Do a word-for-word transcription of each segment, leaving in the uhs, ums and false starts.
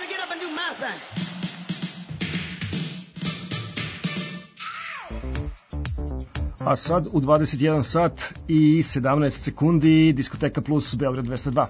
to get up and do my thing. A sad u dvadeset jedan sat i sedamnaest sekundi Diskoteka Plus Beograd dvesta dva.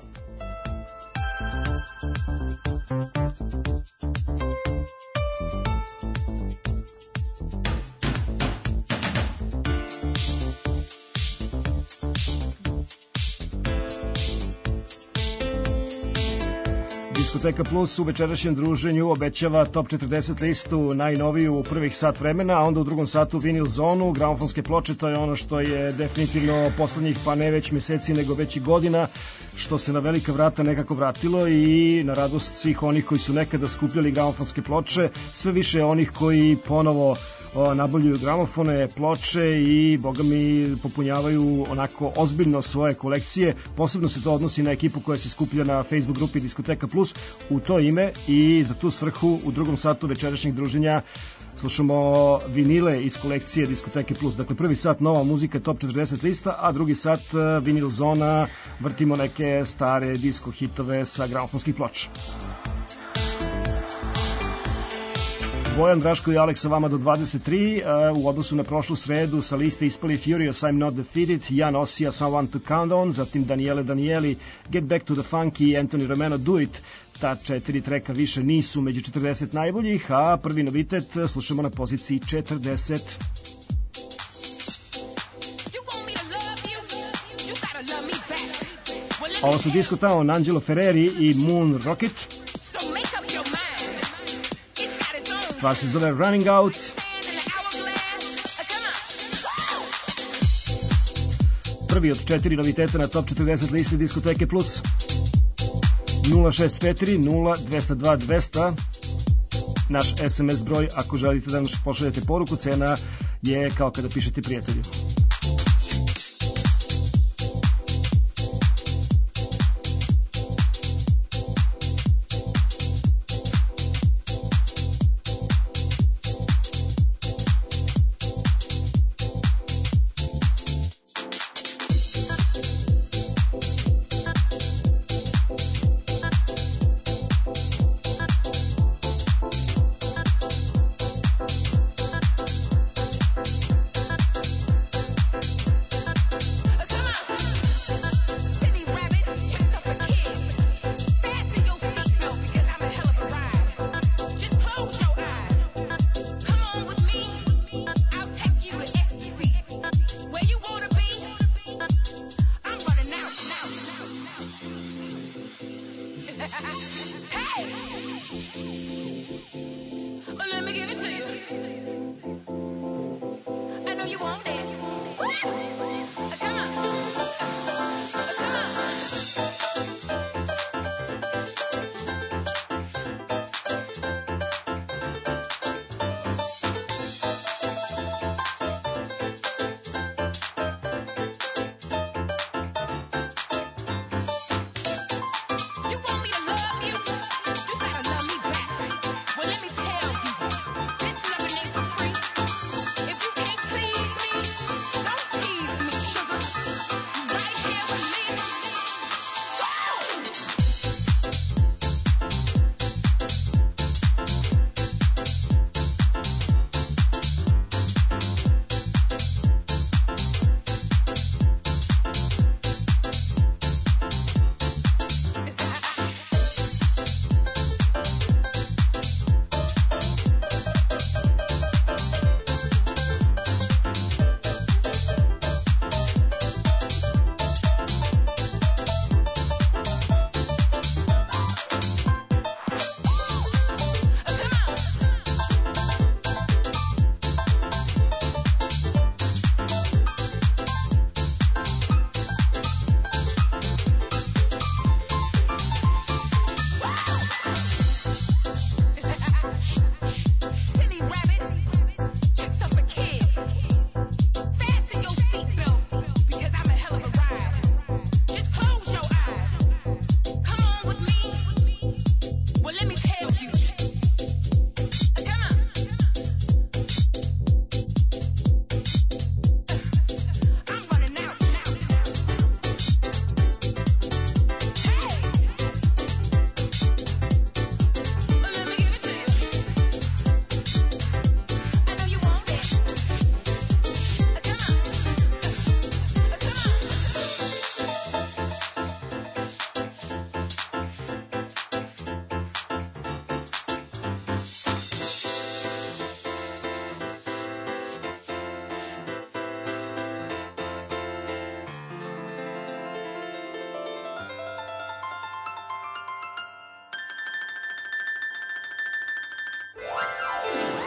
Diskoteka Plus u večerašnjem druženju obećava top četrdeset listu, najnoviju u prvih sat vremena, a onda u drugom satu vinil zonu, gramofonske ploče, to je ono što je definitivno poslednjih, pa ne već meseci, nego već i godina, što se na velika vrata nekako vratilo i na radost svih onih koji su nekada skupljali gramofonske ploče, sve više onih koji ponovo o, nabavljaju gramofone, ploče i, boga mi, popunjavaju onako ozbiljno svoje kolekcije. Posebno se to odnosi na ekipu koja se skuplja na Facebook grupi Diskoteka Plus. U to ime i za tu svrhu u drugom satu večerašnjeg druženja slušamo vinile iz kolekcije Diskoteke Plus. Dakle, prvi sat nova muzika, top četrdeset lista, a drugi sat vinil zona, vrtimo neke stare disko hitove sa gramofonskih ploča. Bojan, Draško i Aleks sa vama do dvadeset tri, u odnosu na prošlu sredu sa liste ispali Furious, I'm Not Defeated, Jan Osija, Someone to Count On, zatim Daniele Danieli, Get Back to the Funky i Anthony Romano, Do It. Ta četiri treka više nisu među četrdeset najboljih, a prvi novitet slušamo na poziciji četrdeset. Ovo su Disco Town, Angelo Ferreri i Moon Rocket. Stvar se zove Running Out. Prvi od četiri noviteta na top četrdeset listi Diskoteke Plus. nula šest četiri nula dvesta dva dvesta naš es em es broj ako želite da nam pošaljete poruku, cena je kao kada pišete prijatelju.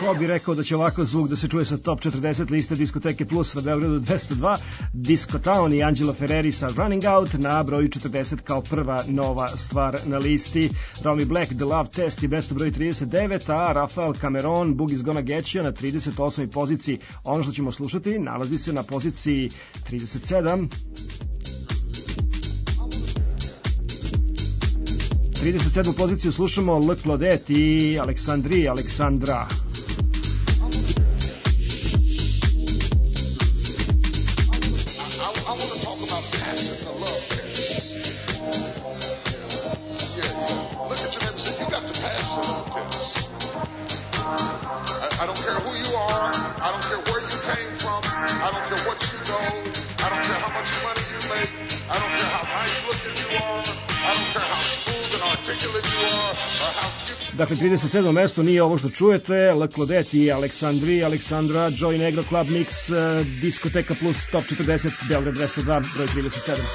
Ko bi rekao da će ovako zvuk da se čuje sa top četrdeset liste Diskoteke Plus na Beogradu dvesta dva, Disco Town i Angelo Ferreri sa Running Out na broju četrdeset kao prva nova stvar na listi. Romy Black, The Love Test i mesto broj trideset devet, a Rafael Cameron, Boogie's Gonna Get You na trideset osmoj poziciji. Ono što ćemo slušati nalazi se na poziciji trideset sedam. trideset sedmu poziciju slušamo Le Claudette i Aleksandri, Aleksandra. Dakle, trideset sedmo mesto nije ovo što čujete, Le Claudette i Aleksandri, Aleksandra, Joy Negro Club Mix, uh, Diskoteka Plus, Top četrdeset, Beograd dvesta dva, broj trideset sedam.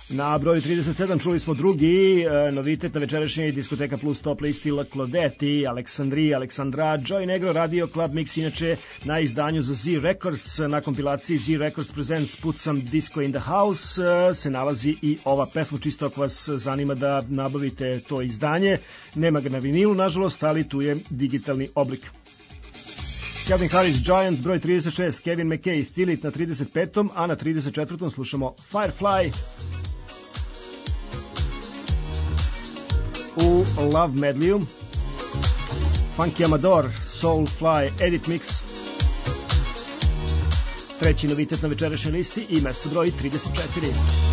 Na broju trideset sedam čuli smo drugi e, novitet na večerašnjoj Diskoteka Plus top listi La Claudette, Aleksandri, Aleksandra, Joy Negro Radio Club Mix, inače na izdanju za Z Records, na kompilaciji Z Records Presents Put Some Disco in the House e, se nalazi i ova pesma, čisto ako vas zanima da nabavite to izdanje. Nema ga na vinilu, nažalost, ali tu je digitalni oblik. Calvin Harris, Giant, broj trideset šest, Kevin McKay, Feel It na trideset petom, a na trideset četvrtom slušamo Firefly. U Love Medleyu Funky Amador, Soulfly, Edit Mix, treći novitet na večerašnjoj listi i mesto broj trideset četiri.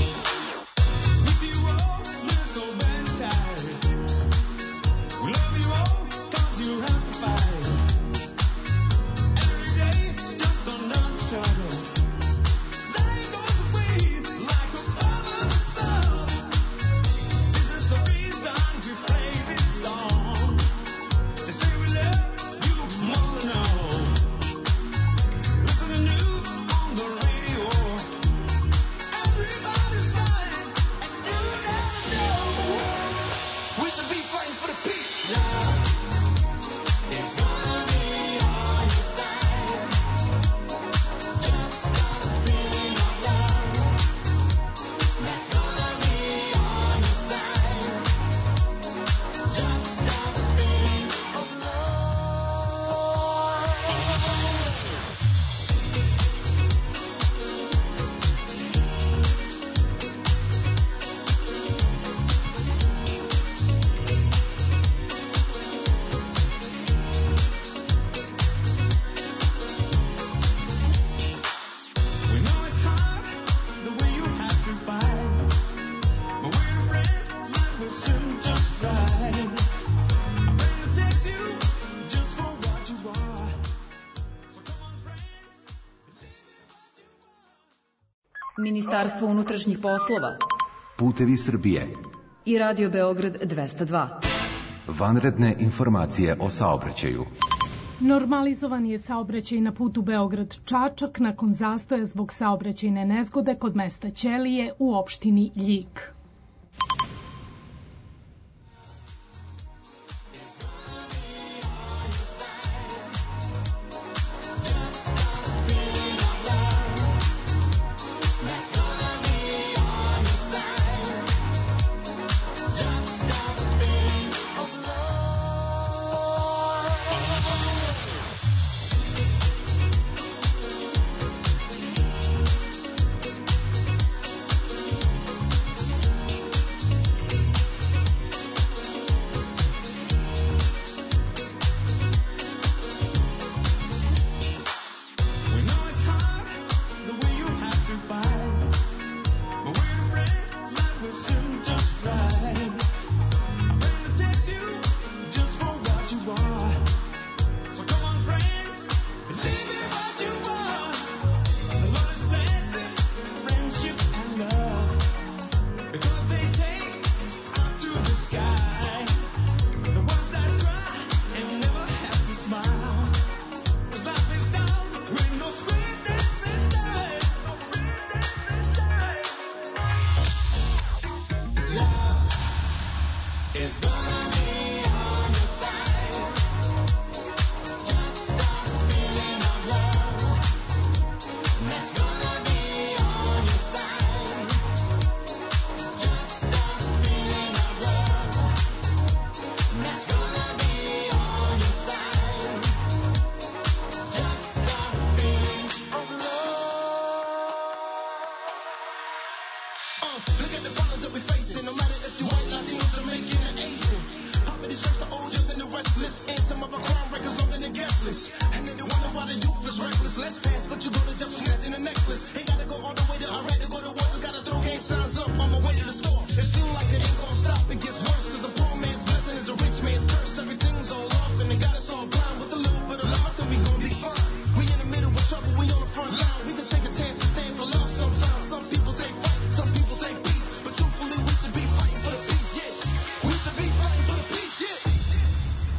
Ministarstvo unutrašnjih poslova, Putevi Srbije i Radio Beograd dvesta dva. Vanredne informacije o saobraćaju. Normalizovan je saobraćaj na putu Beograd-Čačak nakon zastoja zbog saobraćajne nezgode kod mesta Ćelije u opštini Ljig.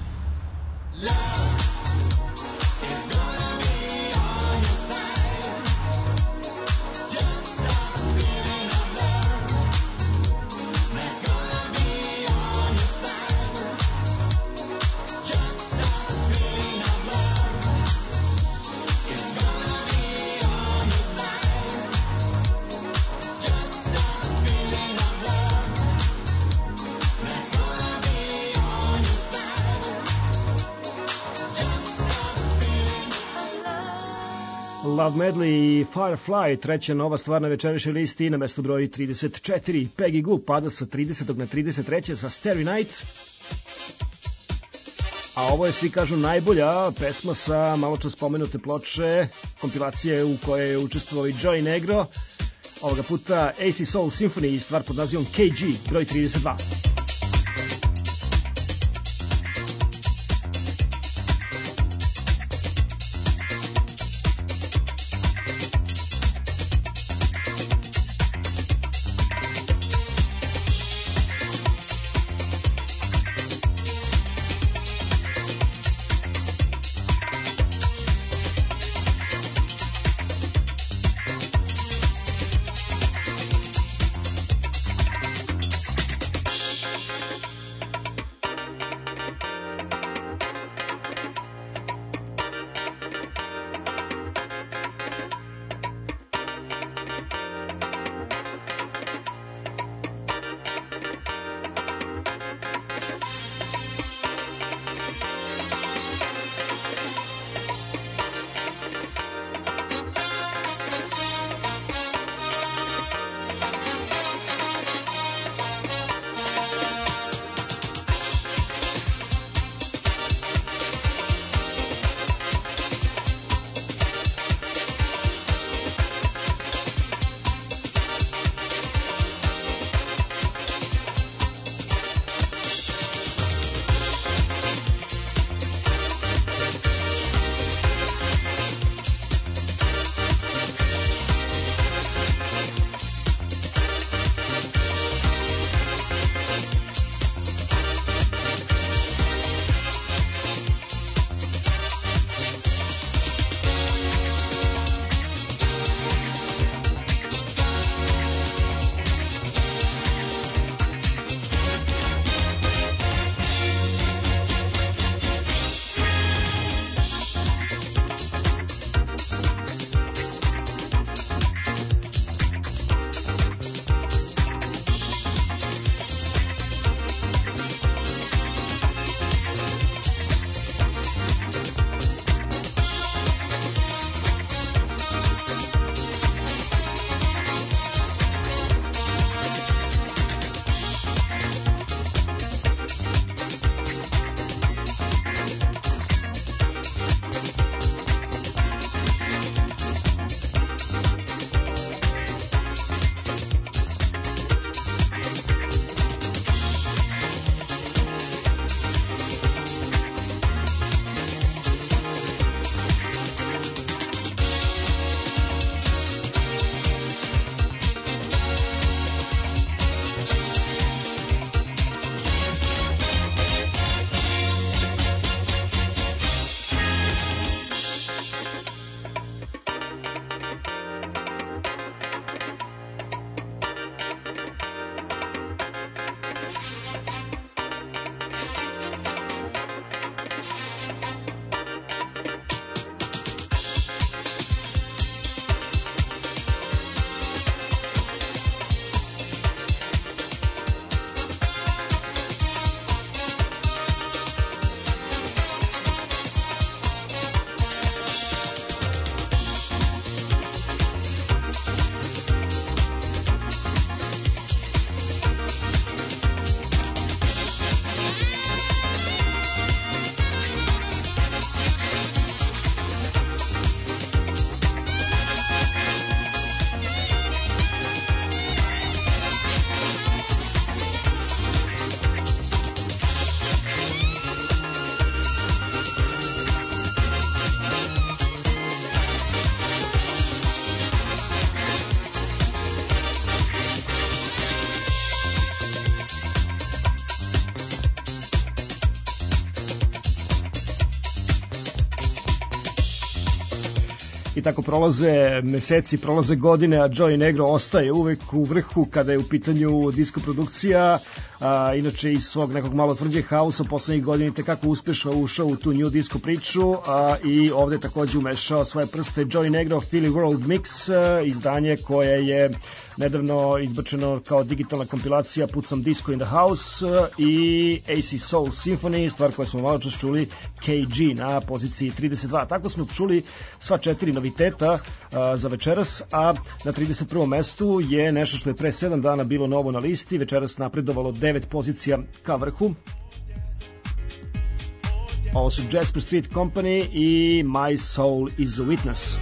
Love is gonna be on your side. Love Medley i Firefly, treća nova stvar na večerašnjoj listi, na mestu broji trideset četiri. Peggy Gou pada sa tridesetog na trideset treće sa Starry Night. A ovo je, svi kažu, najbolja pesma sa maločas spomenute ploče, kompilacije u kojoj je učestvovao i Joey Negro. Ovoga puta A C Soul Symphony i stvar pod nazivom K G, broj trideset dva. I tako prolaze meseci, prolaze godine, a Joey Negro ostaje uvek u vrhu kada je u pitanju disko produkcija. A, inače iz svog nekog malo tvrđeg hausa poslednjih godina tekako uspešno ušao u tu new disco priču, a, i ovde takođe umešao svoje prste Joey Negro Philly World Mix, a, izdanje koje je nedavno izbačeno kao digitalna kompilacija Put Some Disco in the House, a, i A C Soul Symphony, stvar koju smo malo čas čuli, K G na poziciji trideset dva. Tako smo čuli sva četiri novina noviteta za večeras, a na trideset prvom mestu je nešto što je pre sedam dana bilo novo na listi, večeras napredovalo devet pozicija ka vrhu. Ovo su Jasper Street Company i My Soul is a Witness.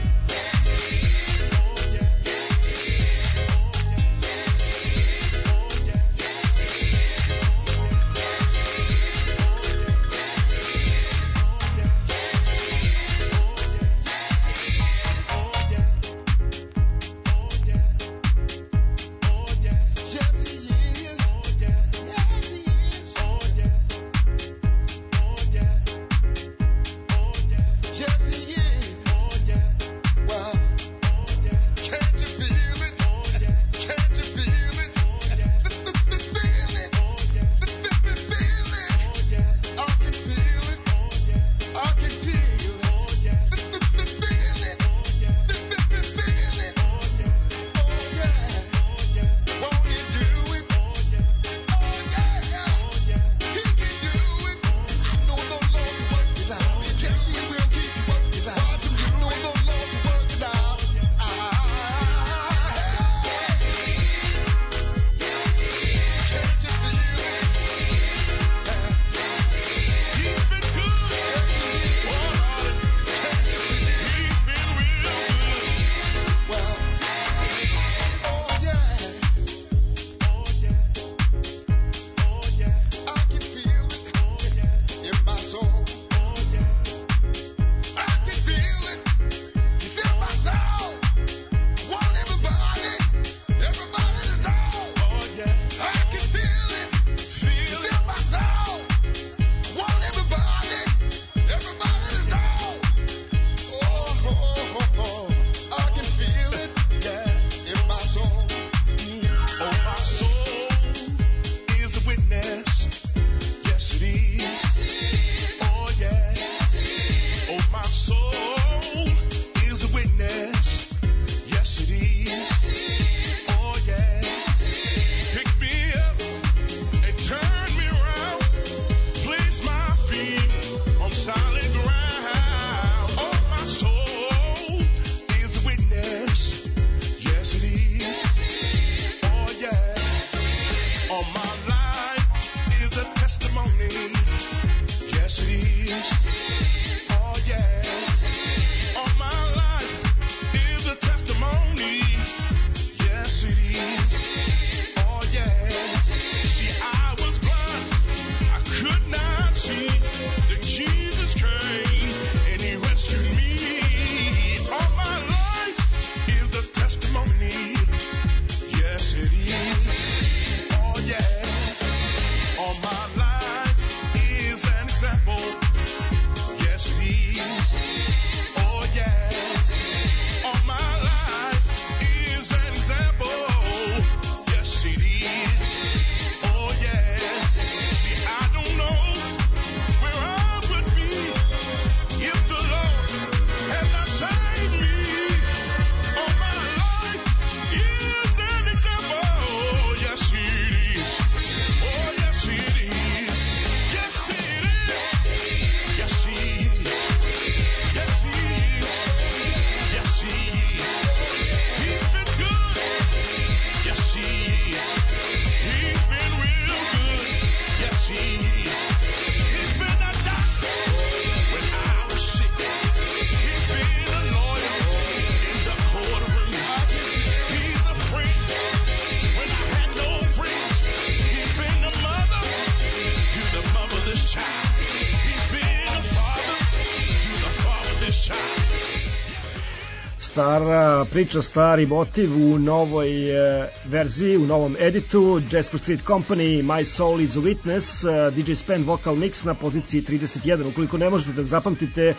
Stara priča, stari motiv u novoj e, verziji, u novom editu. Jasper Street Company, My Soul is a Witness, e, D J Spen Vocal Mix na poziciji trideset jedan. Ukoliko ne možete da zapamtite e,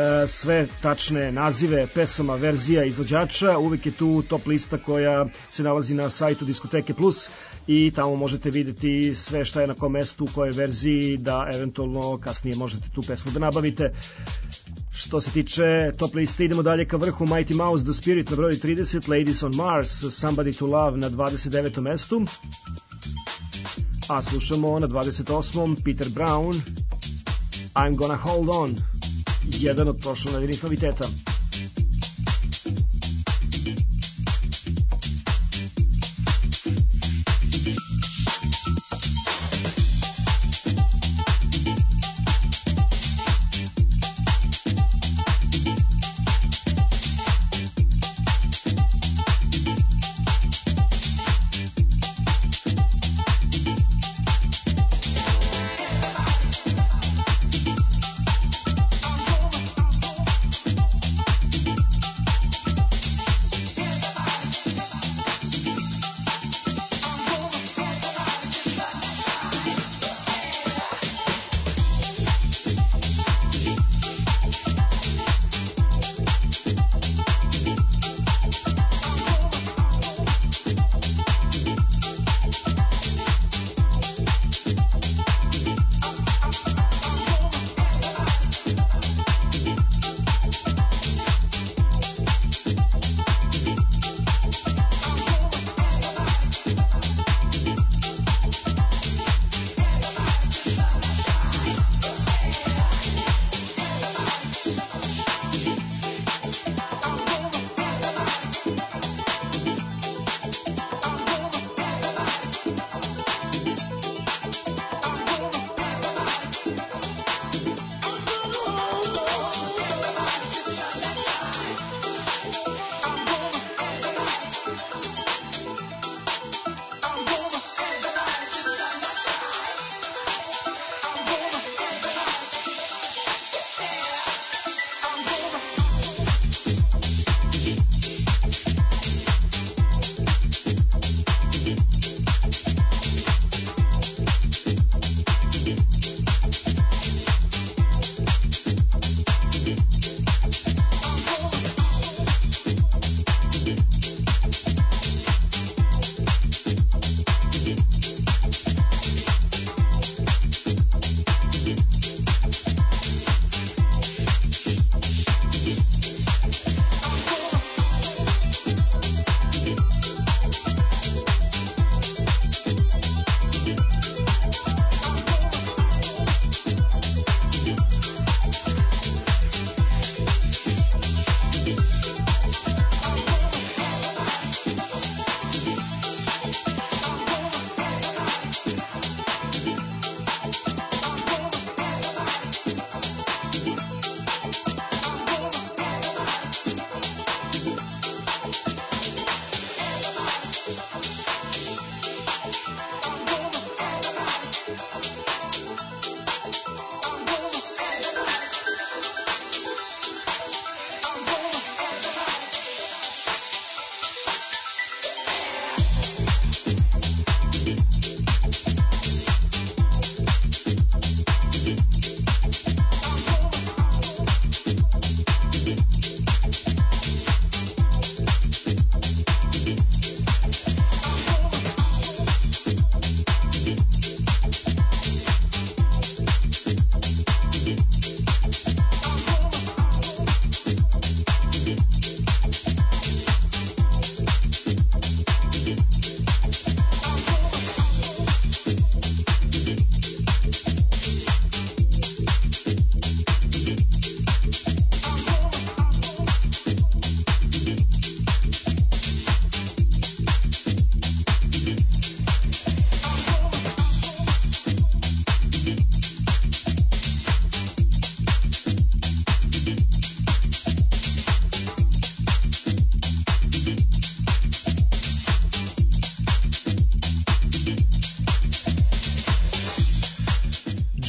sve tačne nazive pesama, verzija, izvođača, uvek je tu top lista koja se nalazi na sajtu Diskoteke Plus i tamo možete videti sve šta je na kom mestu, u kojoj verziji, da eventualno kasnije možete tu pesmu da nabavite. Što se tiče top liste, idemo dalje ka vrhu. Mighty Mouse, The Spirit na broju trideset, Ladies on Mars, Somebody to Love na dvadeset devetom mestu, a slušamo na dvadeset osmom Peter Brown, I'm Gonna Hold On, jedan od prošlo nedeljnih noviteta.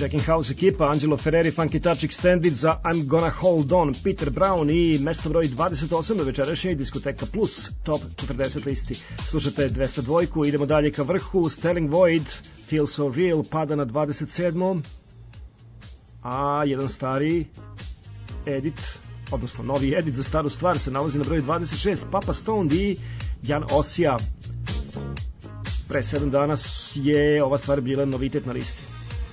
Checking House ekipa, Angelo Ferreri, Funky Touch Extended za I'm Gonna Hold On, Peter Brown i mesto broj dvadeset osam na večerašnjoj Diskoteka Plus, top četrdeset listi. Slušate dvesta dva, idemo dalje ka vrhu, Sterling Void, Feel So Real, pada na dvadeset sedam. A jedan stari edit, odnosno novi edit za staru stvar se nalazi na broju dvadeset šest, Papa Stone i Jan Osija. Pre sedam dana je ova stvar bila novitet na listi.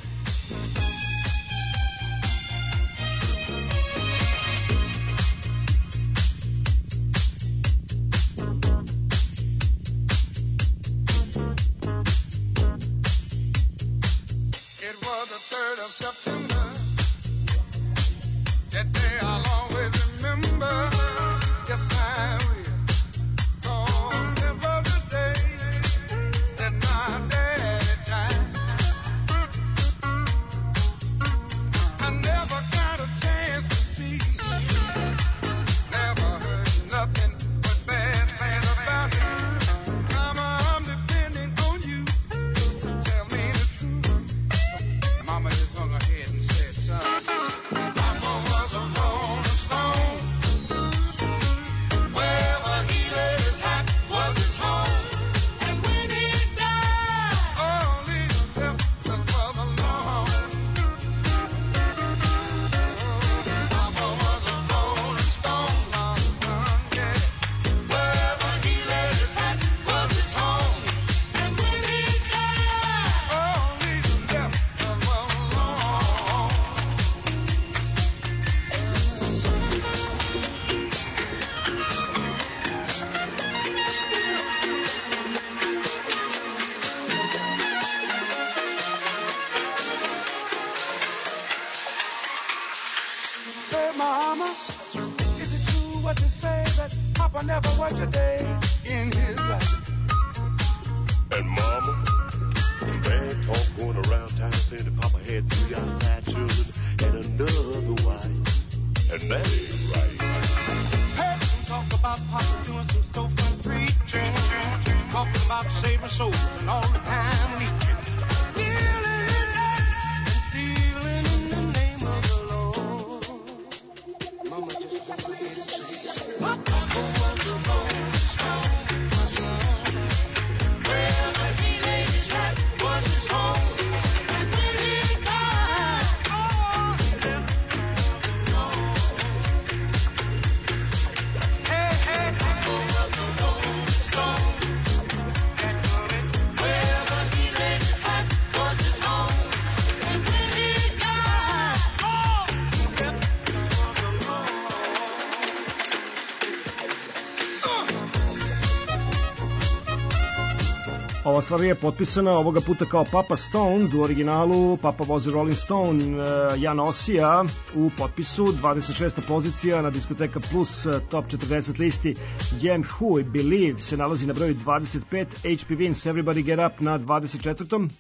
Ova stvar je potpisana ovoga puta kao Papa Stone, u originalu Papa was a Rolling Stone, Jan Osija u potpisu, dvadeset šesta pozicija na Diskoteka Plus top četrdeset listi. Jem Who I Believe se nalazi na broju dvadeset pet, H P Vince Everybody Get Up na dvadeset četvrtom,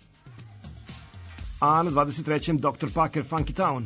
a na dvadeset trećem doktor Parker Funky Town.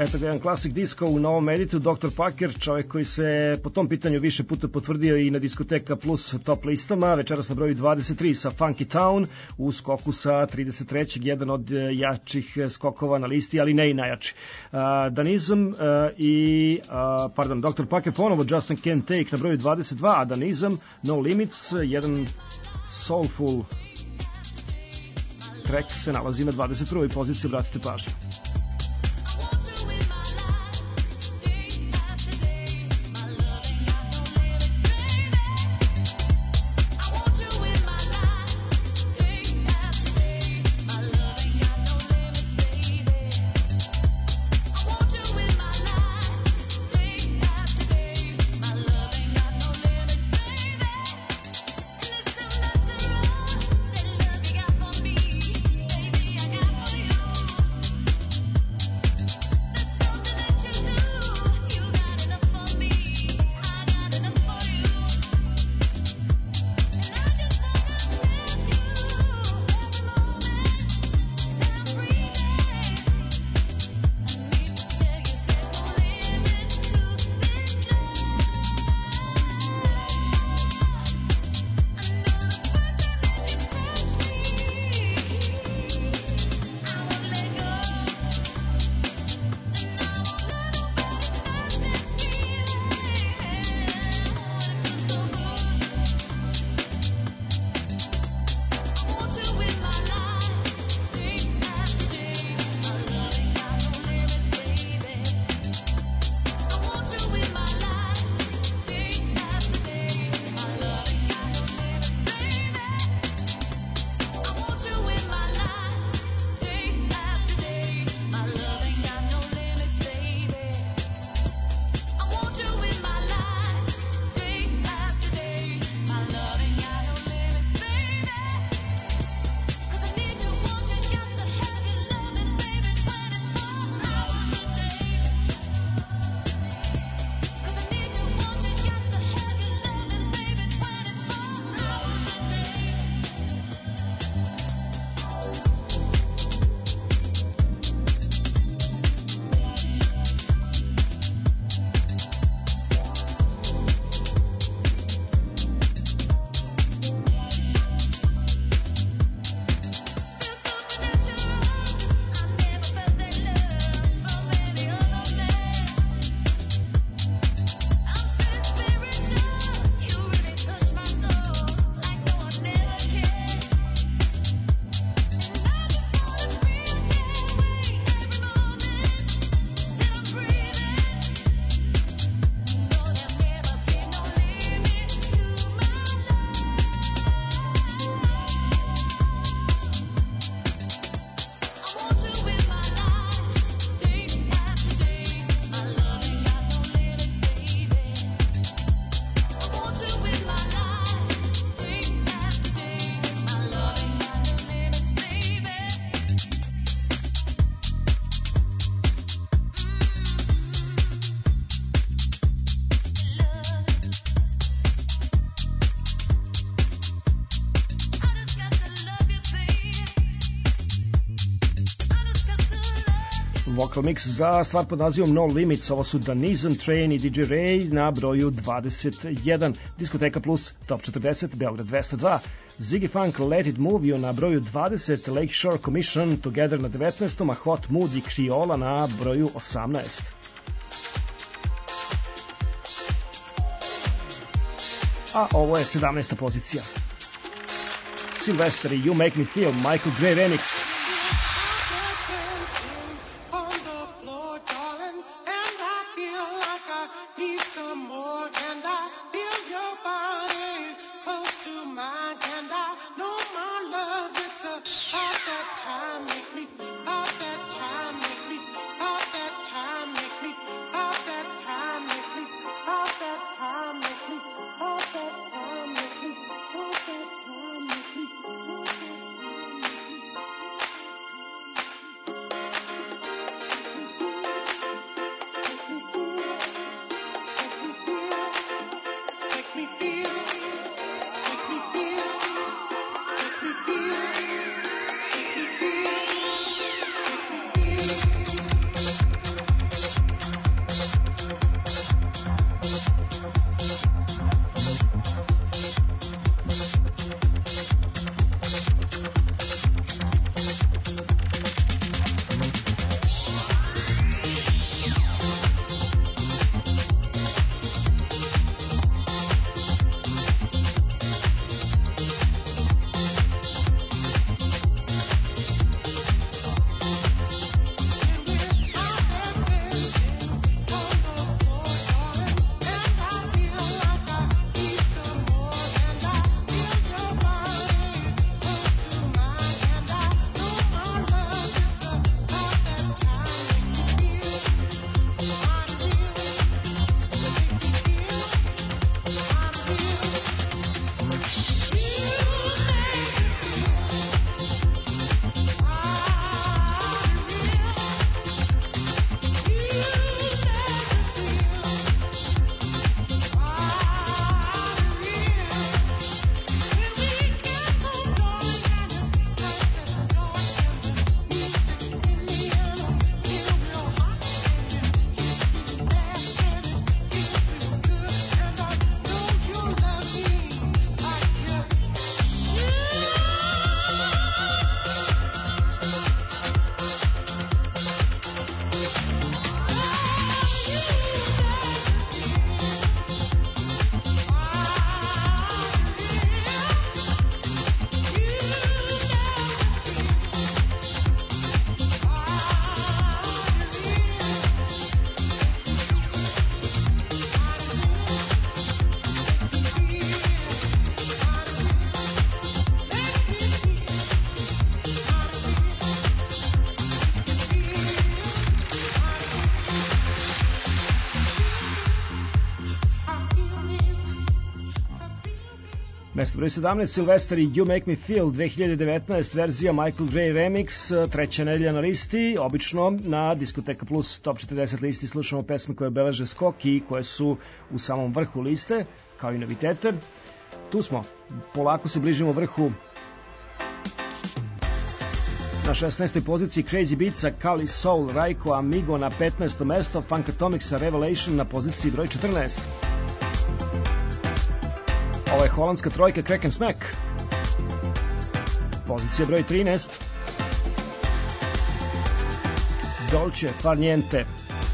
Eto ga jedan klasik disko u novom editu, doktor Packer, čovjek koji se po tom pitanju više puta potvrdio i na Diskoteka Plus top listama, večeras na broju dvadeset tri sa Funky Town, u skoku sa trideset trećeg, jedan od jačih skokova na listi, ali ne i najjači. Uh, Danizam uh, i, uh, pardon, doktor Packer ponovo Justin Can't Take na broju dvadeset dva, a Danizam No Limits, jedan soulful track se nalazi na dvadeset prvoj poziciji, obratite pažnju. Vocal mix za stvar pod nazivom No Limits. Ovo su Danizam, Train i D J Ray na broju dvadeset jedan. Diskoteka Plus Top četrdeset, Beograd dvesta dva. Ziggy Funk, Let It Move You na broju dvadeset, Lakeshore Commission, Together na devetnaestom, a Hot Mood i Kriola na broju osamnaest. A ovo je sedamnaesta pozicija. Sylvester i You Make Me Feel, Michael Gray Remix. Mesto broj sedamnaest, Sylvester i You Make Me Feel, dve hiljade devetnaeste verzija Michael Gray Remix, treća nedelja na listi. Obično na Diskoteka Plus Top četrdeset listi slušamo pesme koje beleže skok i koje su u samom vrhu liste, kao i novitete. Tu smo, polako se bližimo vrhu. Na šesnaestoj poziciji Crazy Beatsa, Kali Soul, Rajko Amigo na petnaestom mesto, Funkatomics Revelation na poziciji broj četrnaest. Ovo je holandska trojka Crack and Smack. Pozicija broj trinaest. Dolce Far Niente.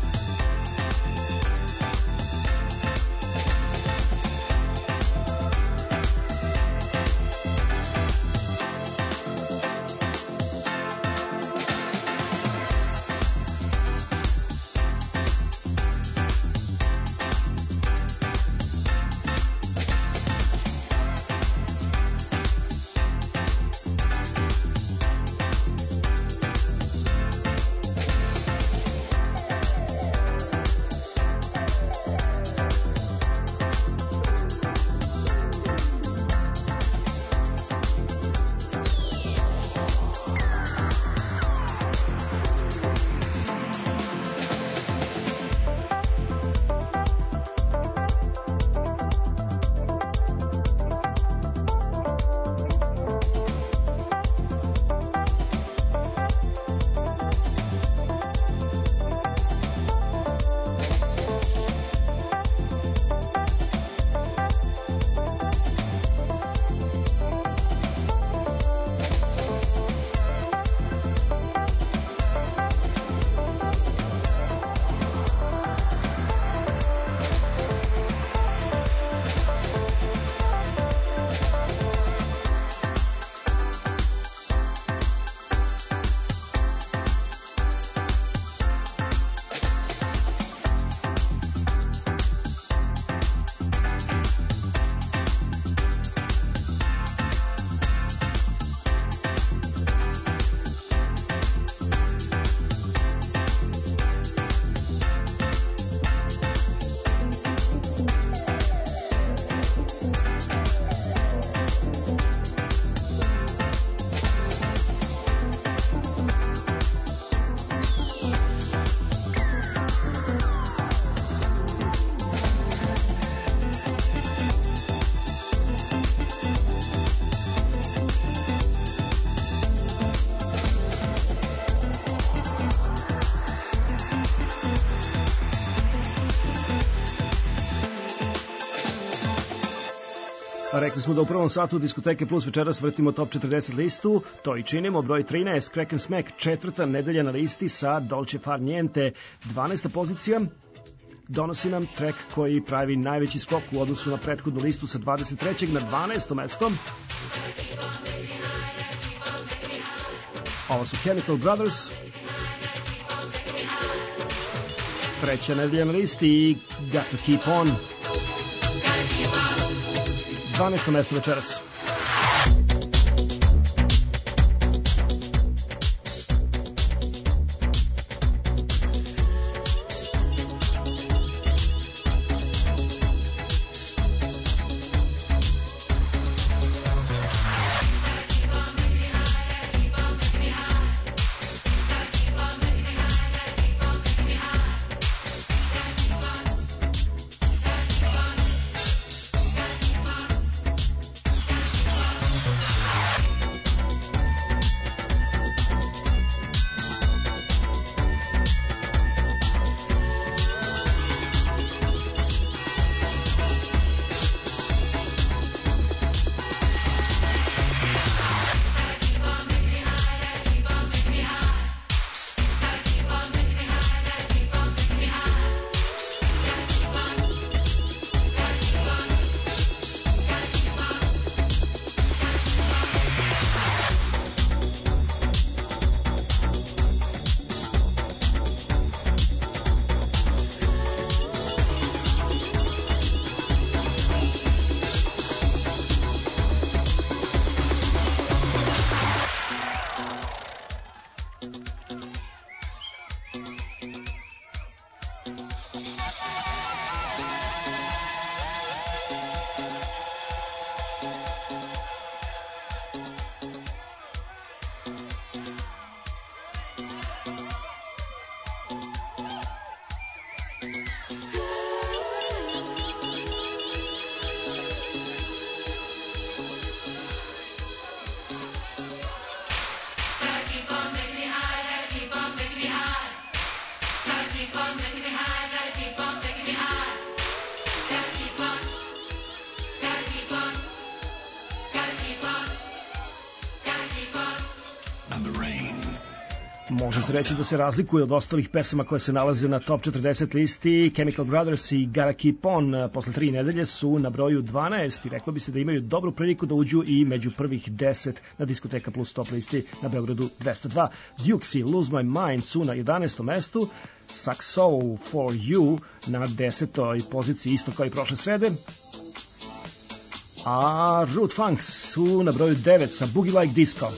Rekli smo da u prvom satu Diskoteke Plus večeras vrtimo Top četrdeset listu, to i činimo. Broj trinaest, Crack and Smack, četvrta nedelja na listi sa Dolce Far Niente. dvanaesta pozicija donosi nam track koji pravi najveći skok u odnosu na prethodnu listu sa dvadeset trećeg na dvanaesto mesto. Ovo su Chemical Brothers. Treća nedelja na listi i Got to Keep On. dvanaesto mesto večeras. Može se reći da se razlikuje od ostalih pesama koje se nalaze na top četrdeset listi. Chemical Brothers i Gotta Keep On posle tri nedelje su na broju dvanaest i reklo bi se da imaju dobru priliku da uđu i među prvih deset na Diskoteka Plus top listi na Beogradu dvesta dva. Dukes i Lose My Mind su na jedanaestom mestu, Saxo for You na desetoj poziciji isto kao i prošle srede, a Root Funks su na broju devet sa Boogie Like Disco.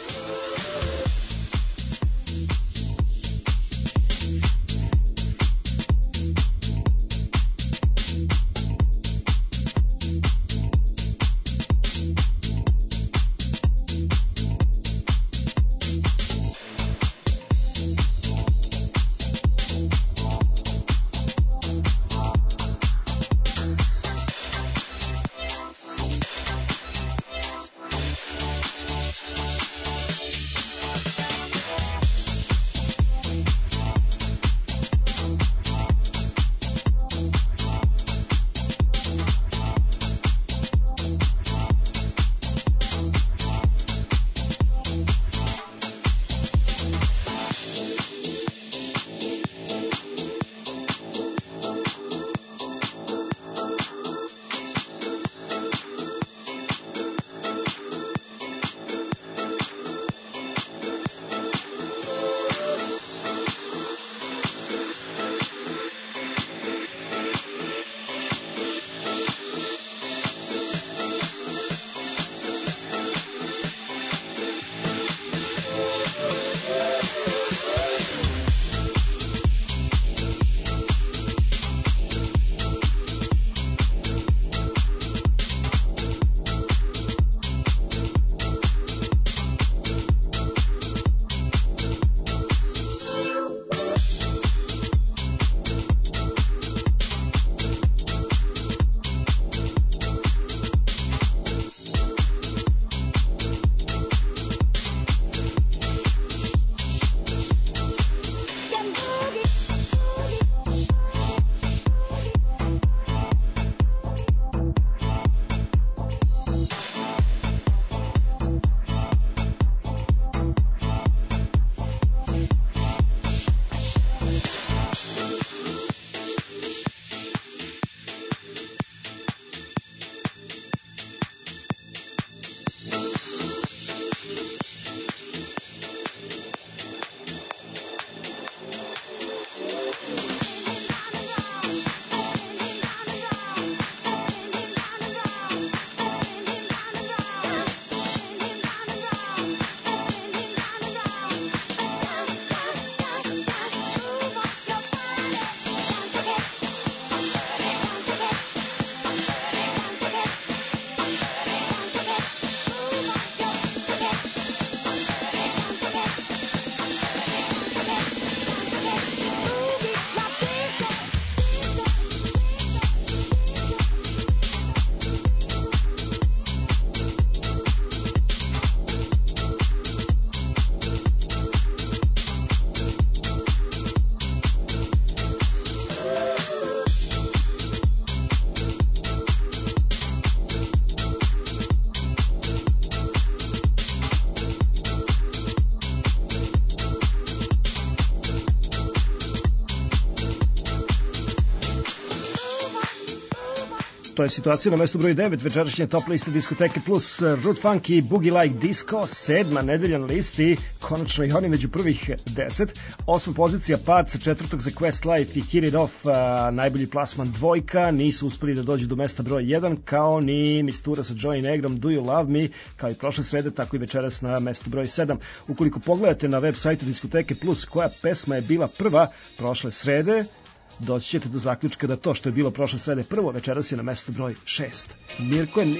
To je situacija na mestu broj devet večerašnje top liste Diskoteke Plus. Root Funk i Boogie Like Disco, sedma nedelja na listi, konačno i oni među prvih deset. Osma pozicija, pad sa četvrtog za Questlife i Hit It Off, a, najbolji plasman dvojka, nisu uspeli da dođu do mesta broj jedan, kao ni Mistura sa Joey Negrom, Do You Love Me, kao i prošle srede, tako i večeras na mestu broj sedam. Ukoliko pogledate na web sajtu Diskoteke Plus koja pesma je bila prva prošle srede, doći ćete do zaključka da to što je bilo prošle srede prvo, večeras je na mestu broj šest. Mirko je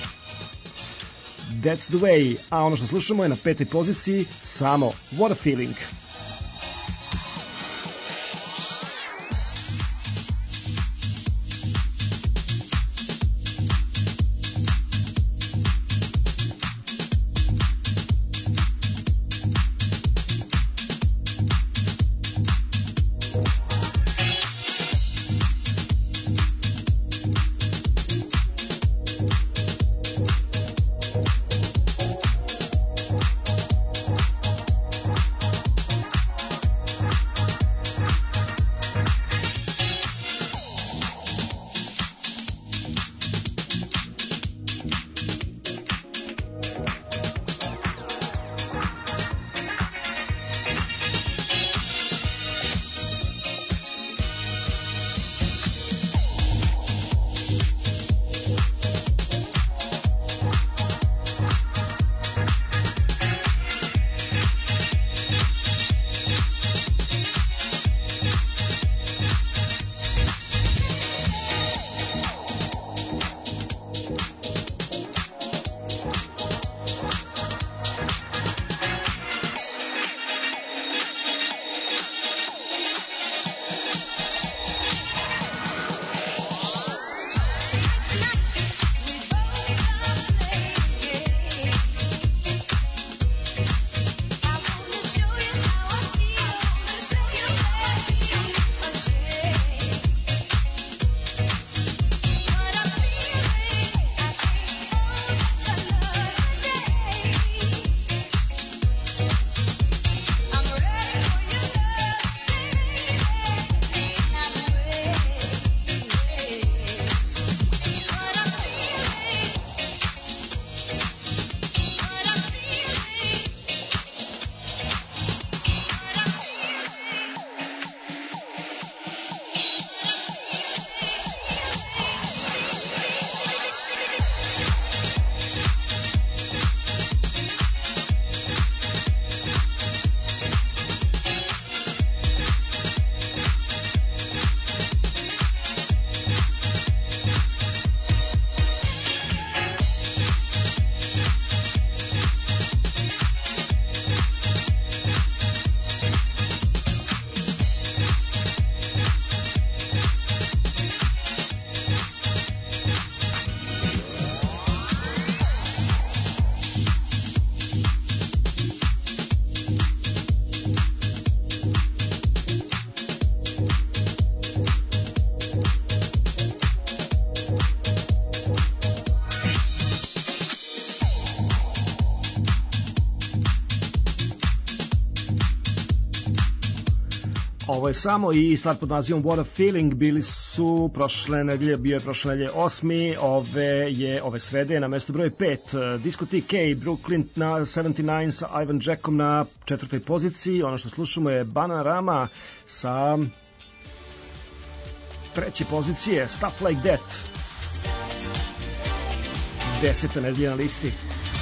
That's the Way, a ono što slušamo je na petoj poziciji samo What a Feeling. ovo je samo i stvar pod nazivom What a Feeling. Bili su prošle nedelje, bio je prošle nedelje osmi, ove je ove srede na mesto broj pet. Disco T K, Brooklyn na sedamdeset devet sa Ivan Jackom na četvrtoj poziciji. Ono što slušamo je Bananarama sa treće pozicije, Stuff Like That. Deseta nedelja na listi.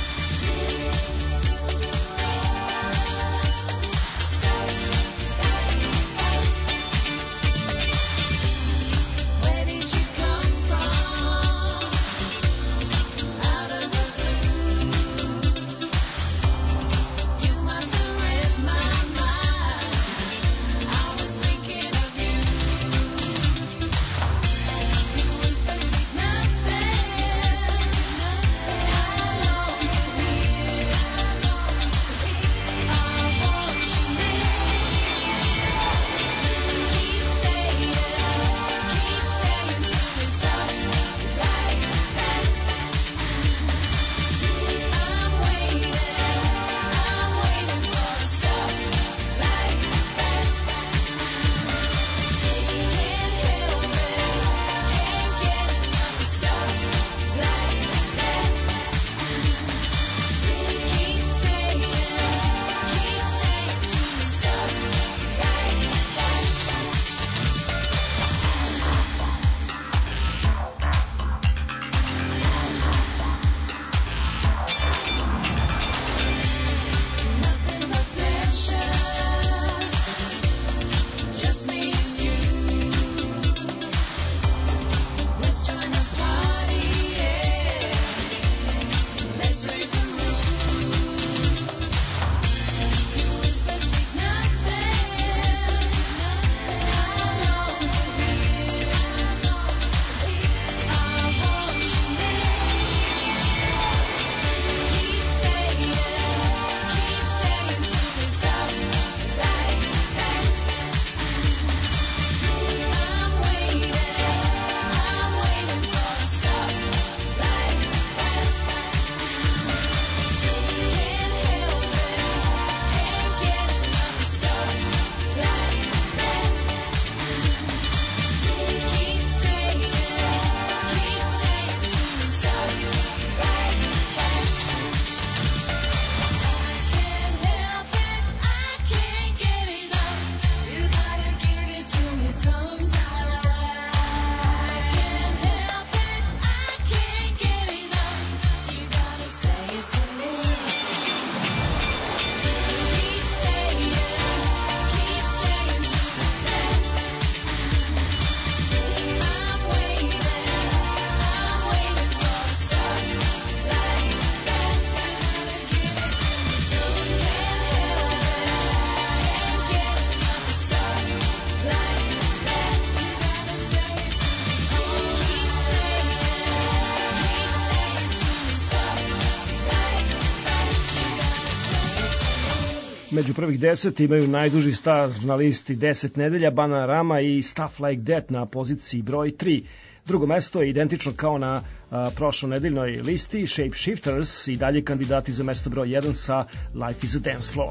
Među prvih deset imaju najduži staž na listi deset nedelja, Bananarama i Stuff Like That na poziciji broj tri. Drugo mesto je identično kao na a, prošlonedeljnoj listi, Shapeshifters i dalje kandidati za mesto broj jedan sa Life is a Dance Floor.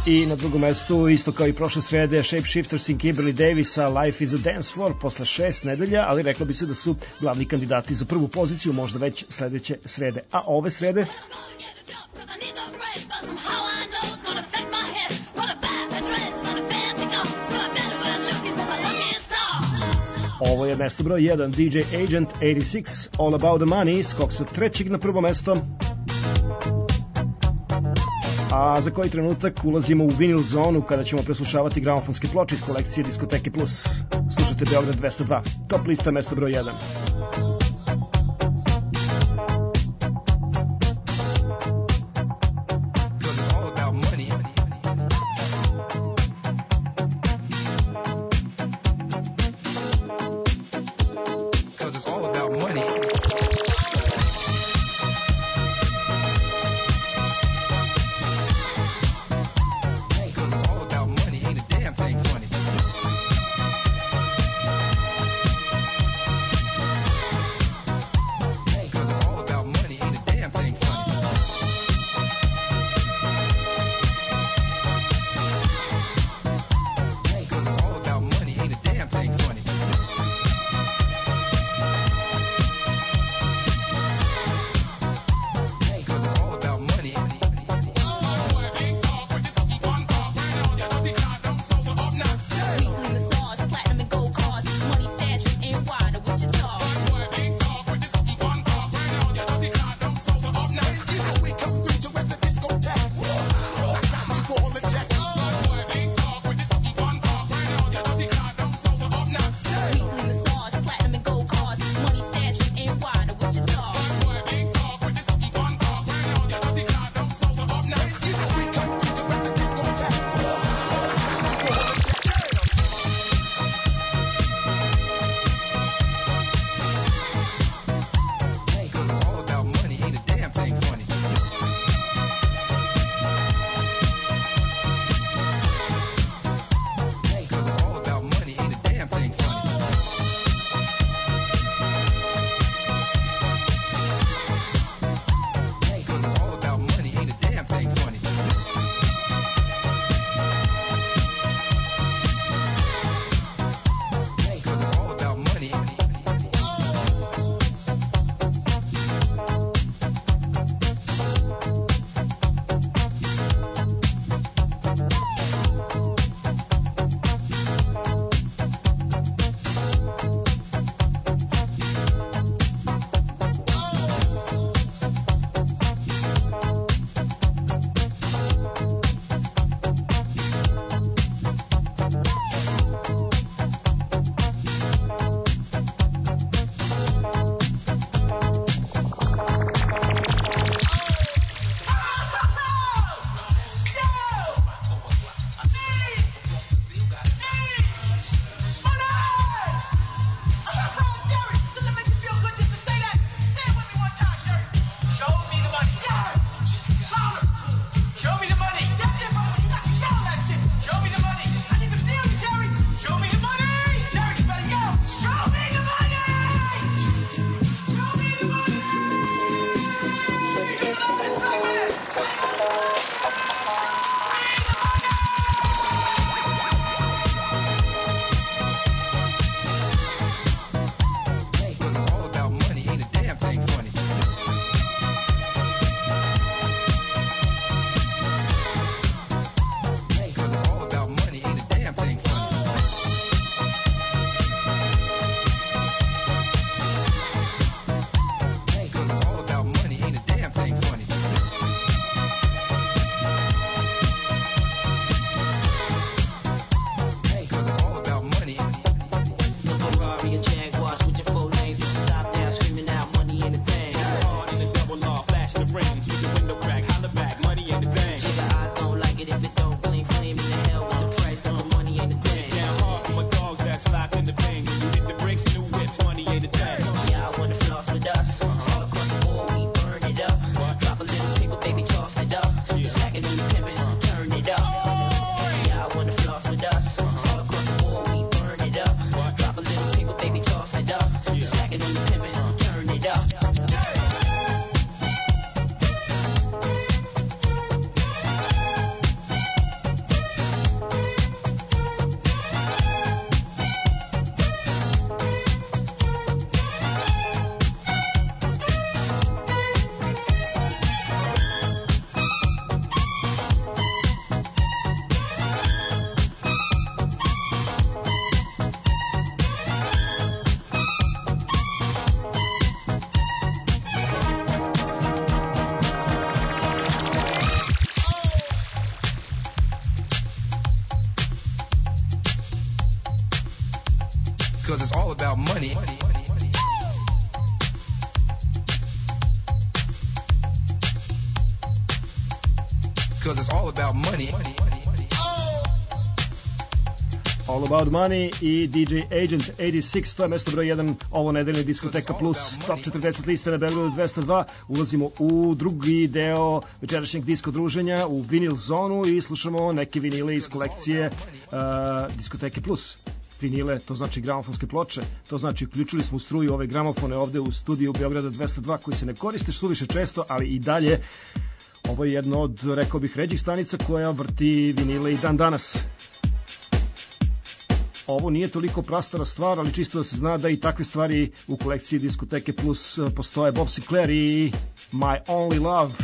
I na drugom mestu, isto kao i prošle srede, Shapeshifters in Kimberly Davisa, Life is a Dance Floor, posle šest nedelja, ali reklo bi se da su glavni kandidati za prvu poziciju možda već sledeće srede. A ove srede... Ovo je mesto broj jedan, D J Agent osamdeset šest, All About the Money, skok sa trećeg na prvo mesto. A za koji trenutak ulazimo u vinil zonu kada ćemo preslušavati gramofonske ploče iz kolekcije Diskoteke Plus. Slušate Beograd dvesta dva, top lista mesto broj jedan. Cause it's all about money. Cause it's all about money. All About Money i D J Agent osamdeset šest, to je mesto broj jedan ovo nedeljne Diskoteka Plus, top četrdeset liste na Beogradu dvesta dva. Ulazimo u drugi deo večerašnjeg disko druženja, u vinil zonu i slušamo neke vinile iz kolekcije uh, Diskoteke Plus. Vinile, to znači gramofonske ploče, to znači uključili smo u struju ove gramofone ovde u studiju Beograda dvesta dva koji se ne koriste suviše često, ali i dalje ovo je jedno od, rekao bih, ređih stanica koja vrti vinile i dan danas. Ovo nije toliko prastara stvar, ali čisto da se zna da i takve stvari u kolekciji Diskoteke Plus postoje. Bob Sinclair i My Only Love.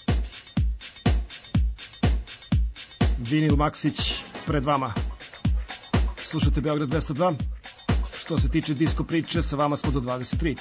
Vinil Maksić pred vama. Slušate Beograd dvesta dva. Što se tiče disko priče, sa vama smo do dvadeset tri.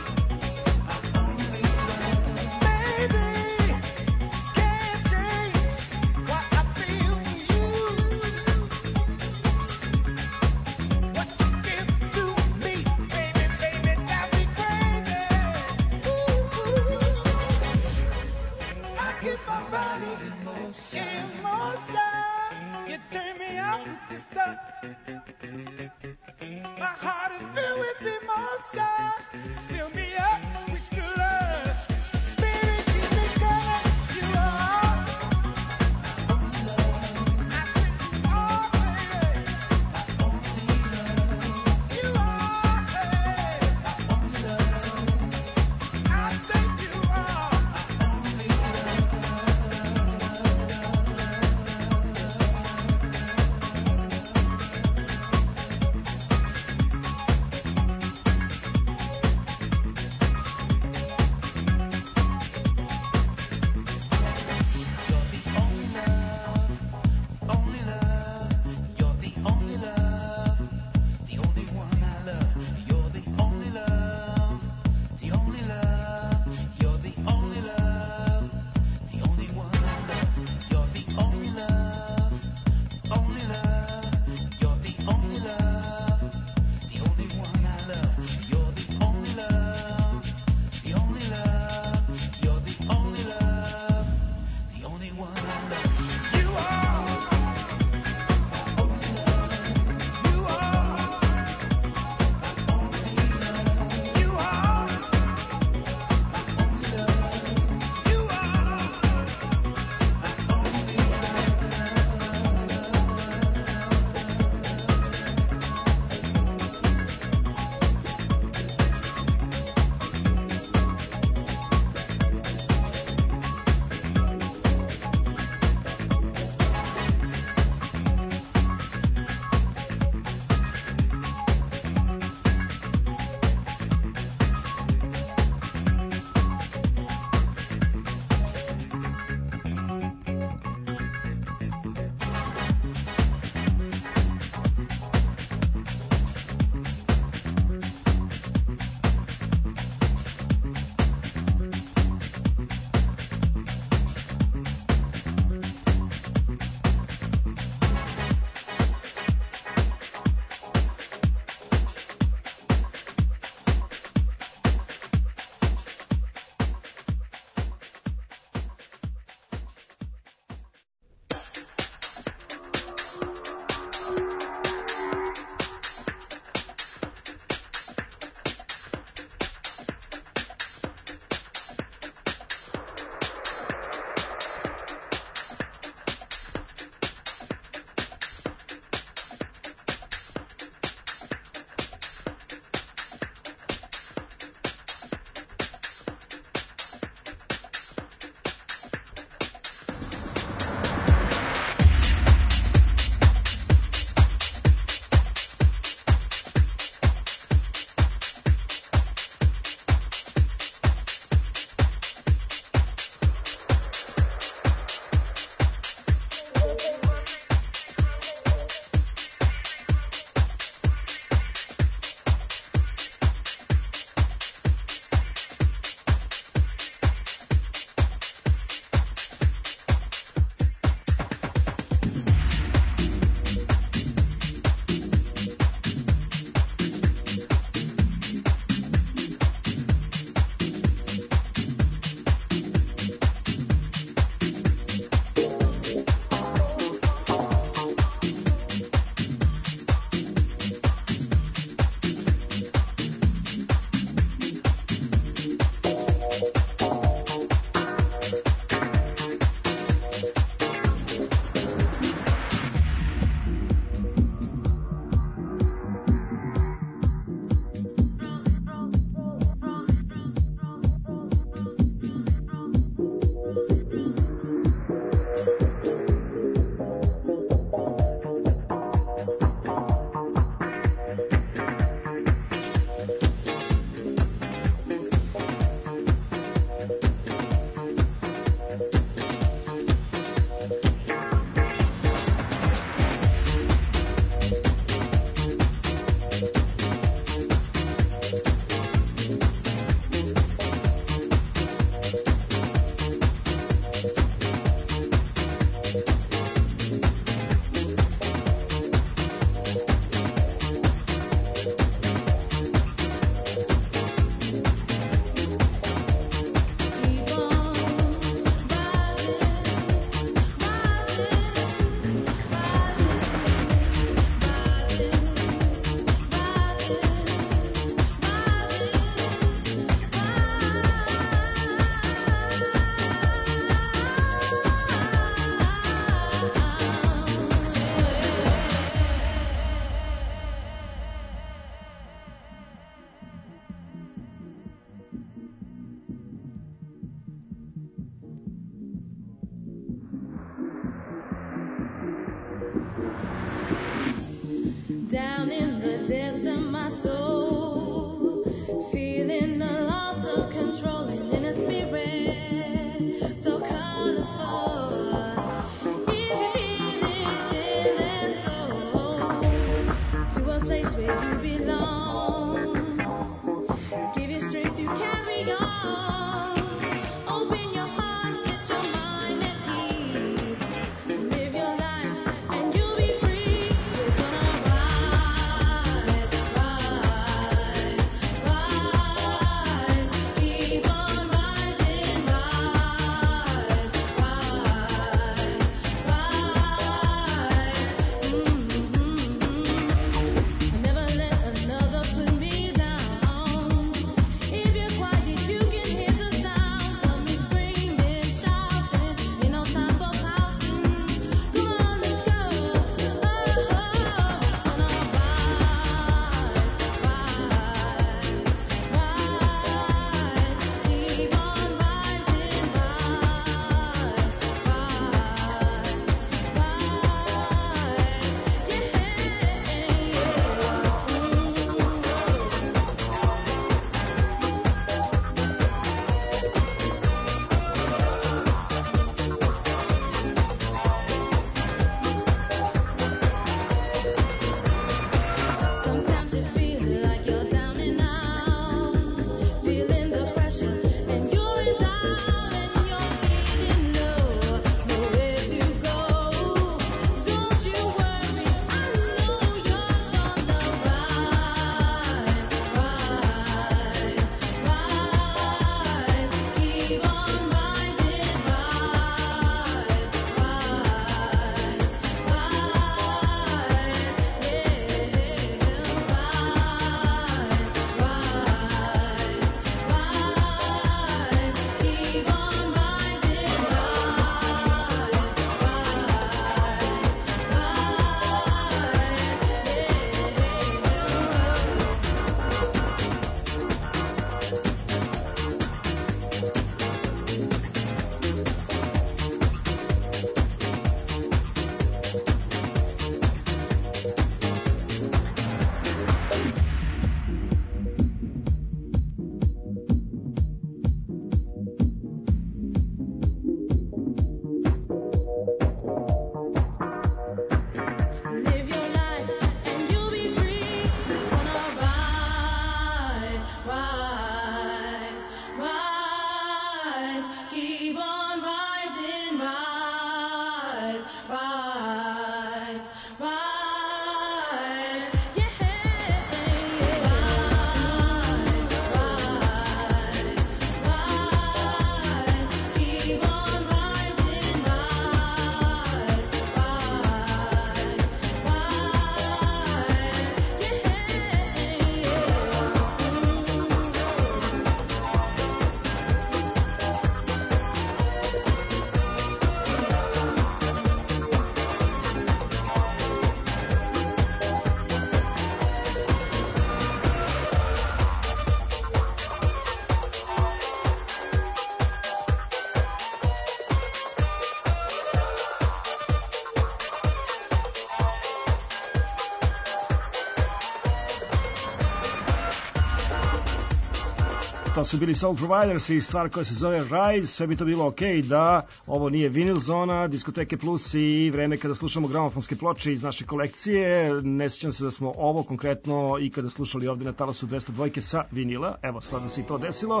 To su bili Soul Providers i stvar koja se zove Rise. Sve bi to bilo ok da ovo nije Vinyl Zona, Diskoteke Plus i vreme kada slušamo gramofonske ploče iz naše kolekcije. Ne sjećam se da smo ovo konkretno i kada slušali ovdje na Talasu dvesta dva sa vinila. Evo, sada se i to desilo.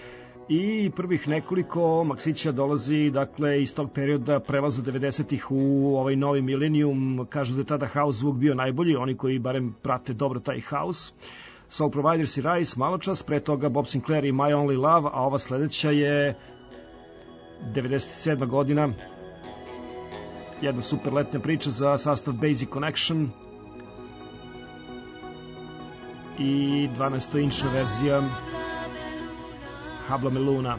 I prvih nekoliko maksića dolazi dakle iz tog perioda prelaza devedesetih u ovaj novi milenijum. Kažu da je tada house zvuk bio najbolji, oni koji barem prate dobro taj house. Soul Providers i Rise malo čas, pre toga Bob Sinclair i My Only Love, a ova sledeća je devedeset sedma godina, jedna super letnja priča za sastav Basic Connection i dvanaestoinčna verzija Habla Me Luna.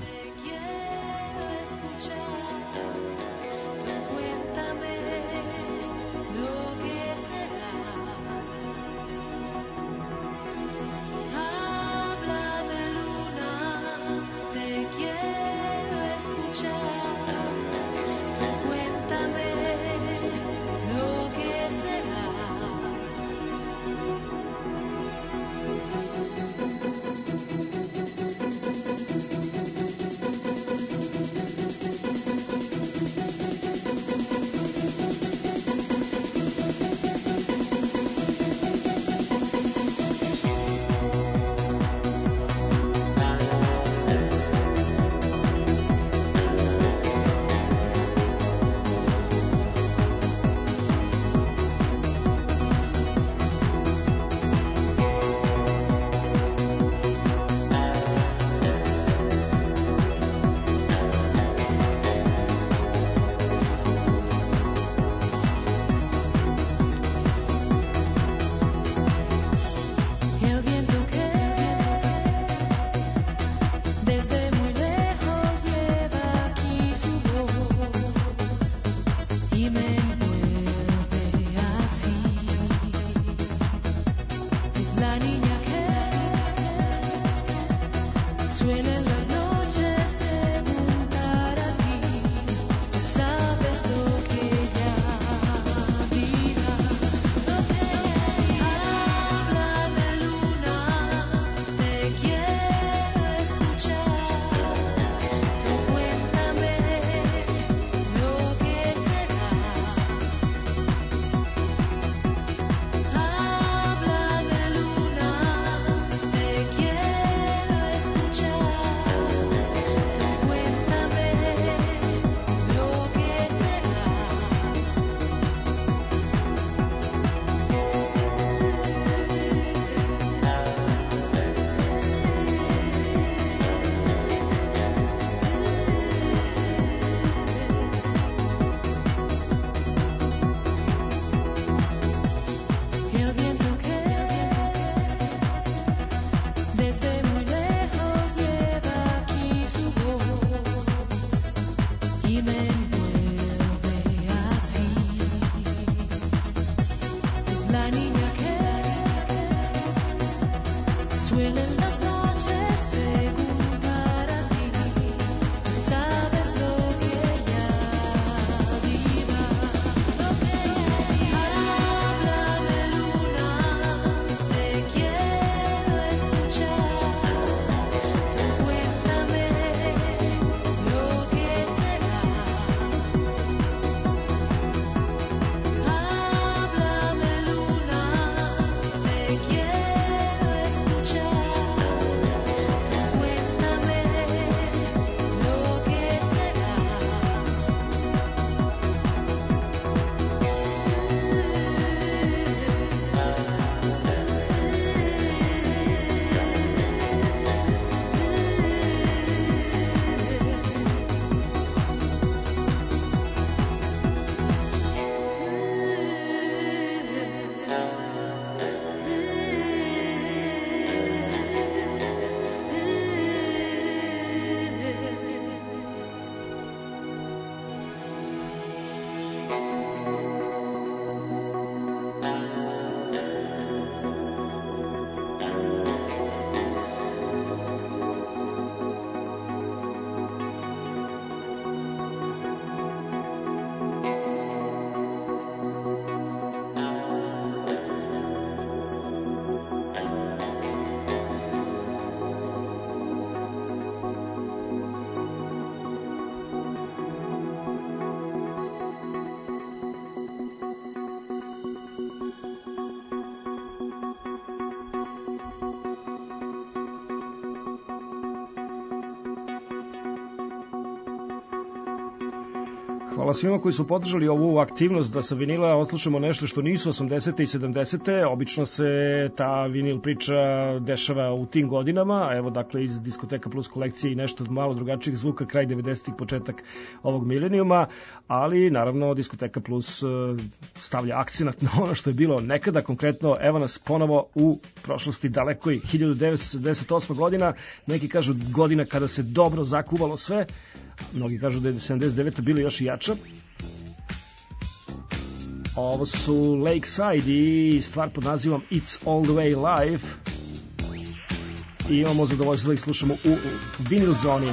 Hvala svima koji su podržali ovu aktivnost da sa vinila odslušamo nešto što nisu osamdesete i sedamdesete. Obično se ta vinil priča dešava u tim godinama. Evo dakle iz Diskoteka Plus kolekcije i nešto malo drugačijeg zvuka kraj devedesetih, početak ovog milenijuma, ali naravno Diskoteka Plus stavlja akcenat na ono što je bilo nekada, konkretno evo nas ponovo u prošlosti dalekoj hiljadu devetsto sedamdeset osma godina, neki kažu godina kada se dobro zakuvalo sve, mnogi kažu da je sedamdeset deveta bilo još i jača. Ovo su Lakeside i stvar pod nazivom It's All The Way Live i imamo zadovoljstvo da ih slušamo u Vinyl Zoni.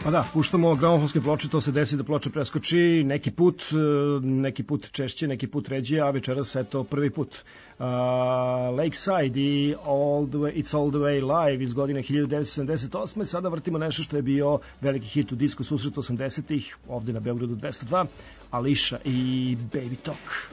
Pa da, puštamo gramofonske ploče, to se desi da ploča preskoči neki put, neki put češće, neki put ređe, a večeras eto prvi put. Uh, Lakeside i all the way, It's All the Way Live iz godine hiljadu devetsto sedamdeset osme. Sada vrtimo nešto što je bio veliki hit u disku susret osamdesetih, ovde na Beogradu dvesta dva, Ališa i Baby Talk.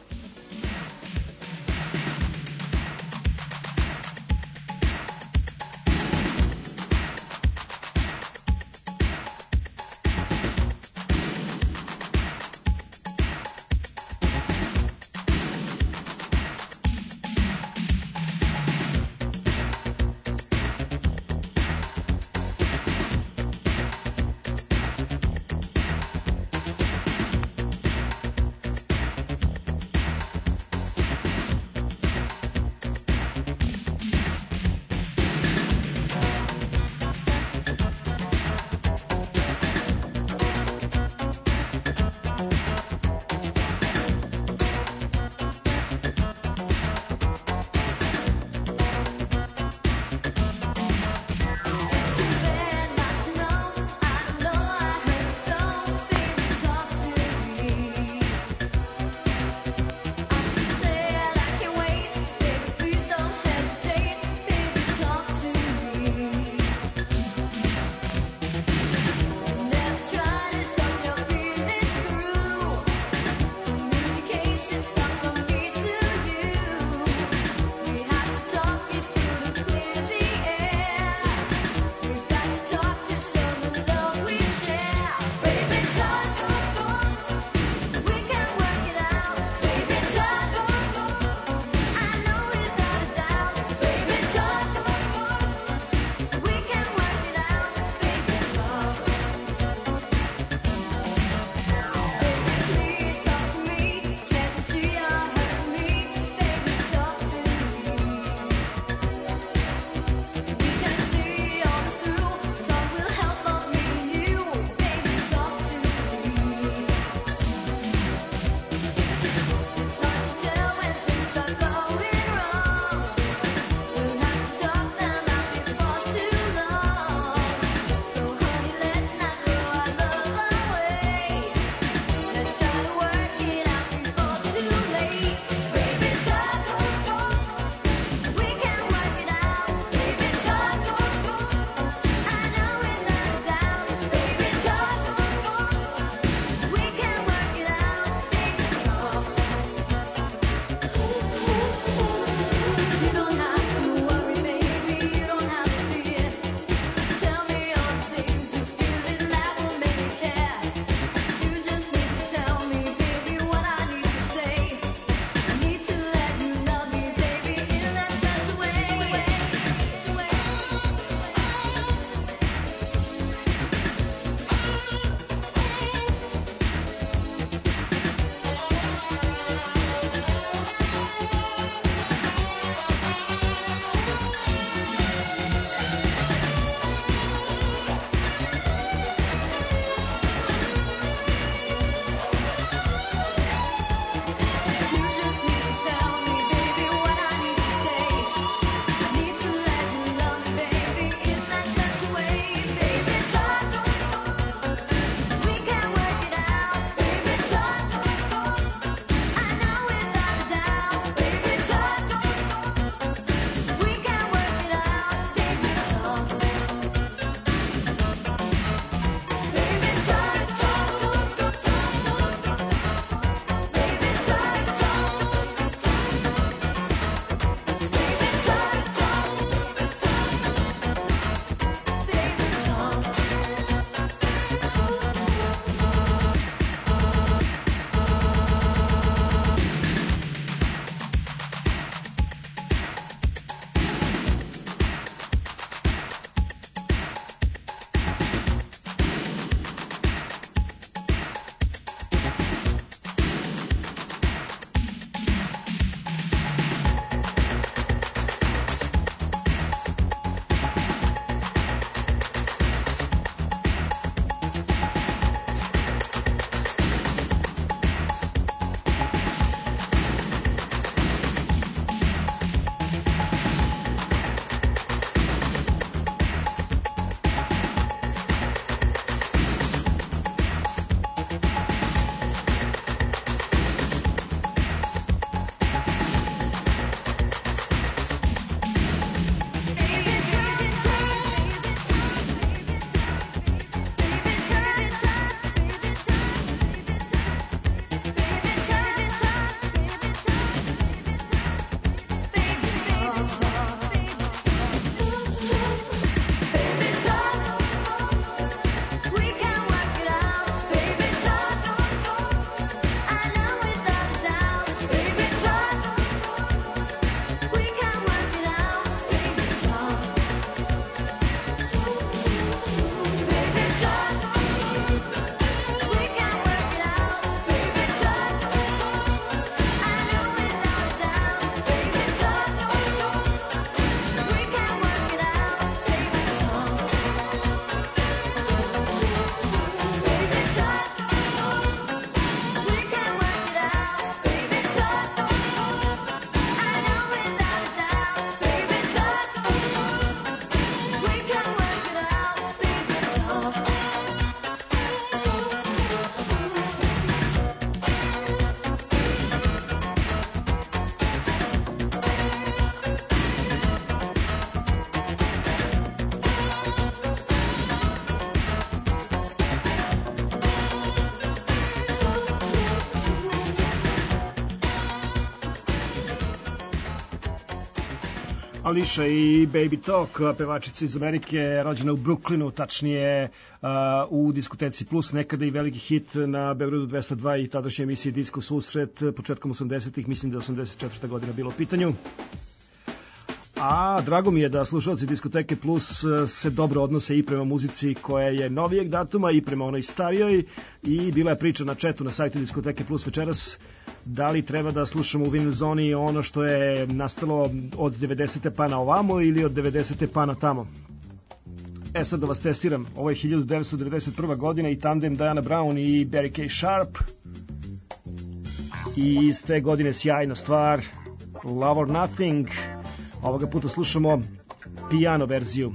Alicia i Baby Talk, pevačica iz Amerike, rođena u Brooklynu, tačnije uh, u diskoteci Plus, nekada i veliki hit na Beogradu dvesta dva i tadašnje emisije Disko susret početkom osamdesetih, mislim da je osamdeset četvrta godina bilo u pitanju. A drago mi je da slušalci diskoteke Plus se dobro odnose i prema muzici koja je novijeg datuma i prema onoj starijoj, i bila je priča na chatu na sajtu diskoteke Plus večeras da li treba da slušamo u Vinyl Zoni ono što je nastalo od devedesete pa na ovamo ili od devedesete pa na tamo. E sad da vas testiram, ovo je hiljadu devetsto devedeset prva godina i tandem Diana Brown i Barry K. Sharp, i iz te godine sjajna stvar Love or Nothing. Ovoga puta slušamo piano verziju.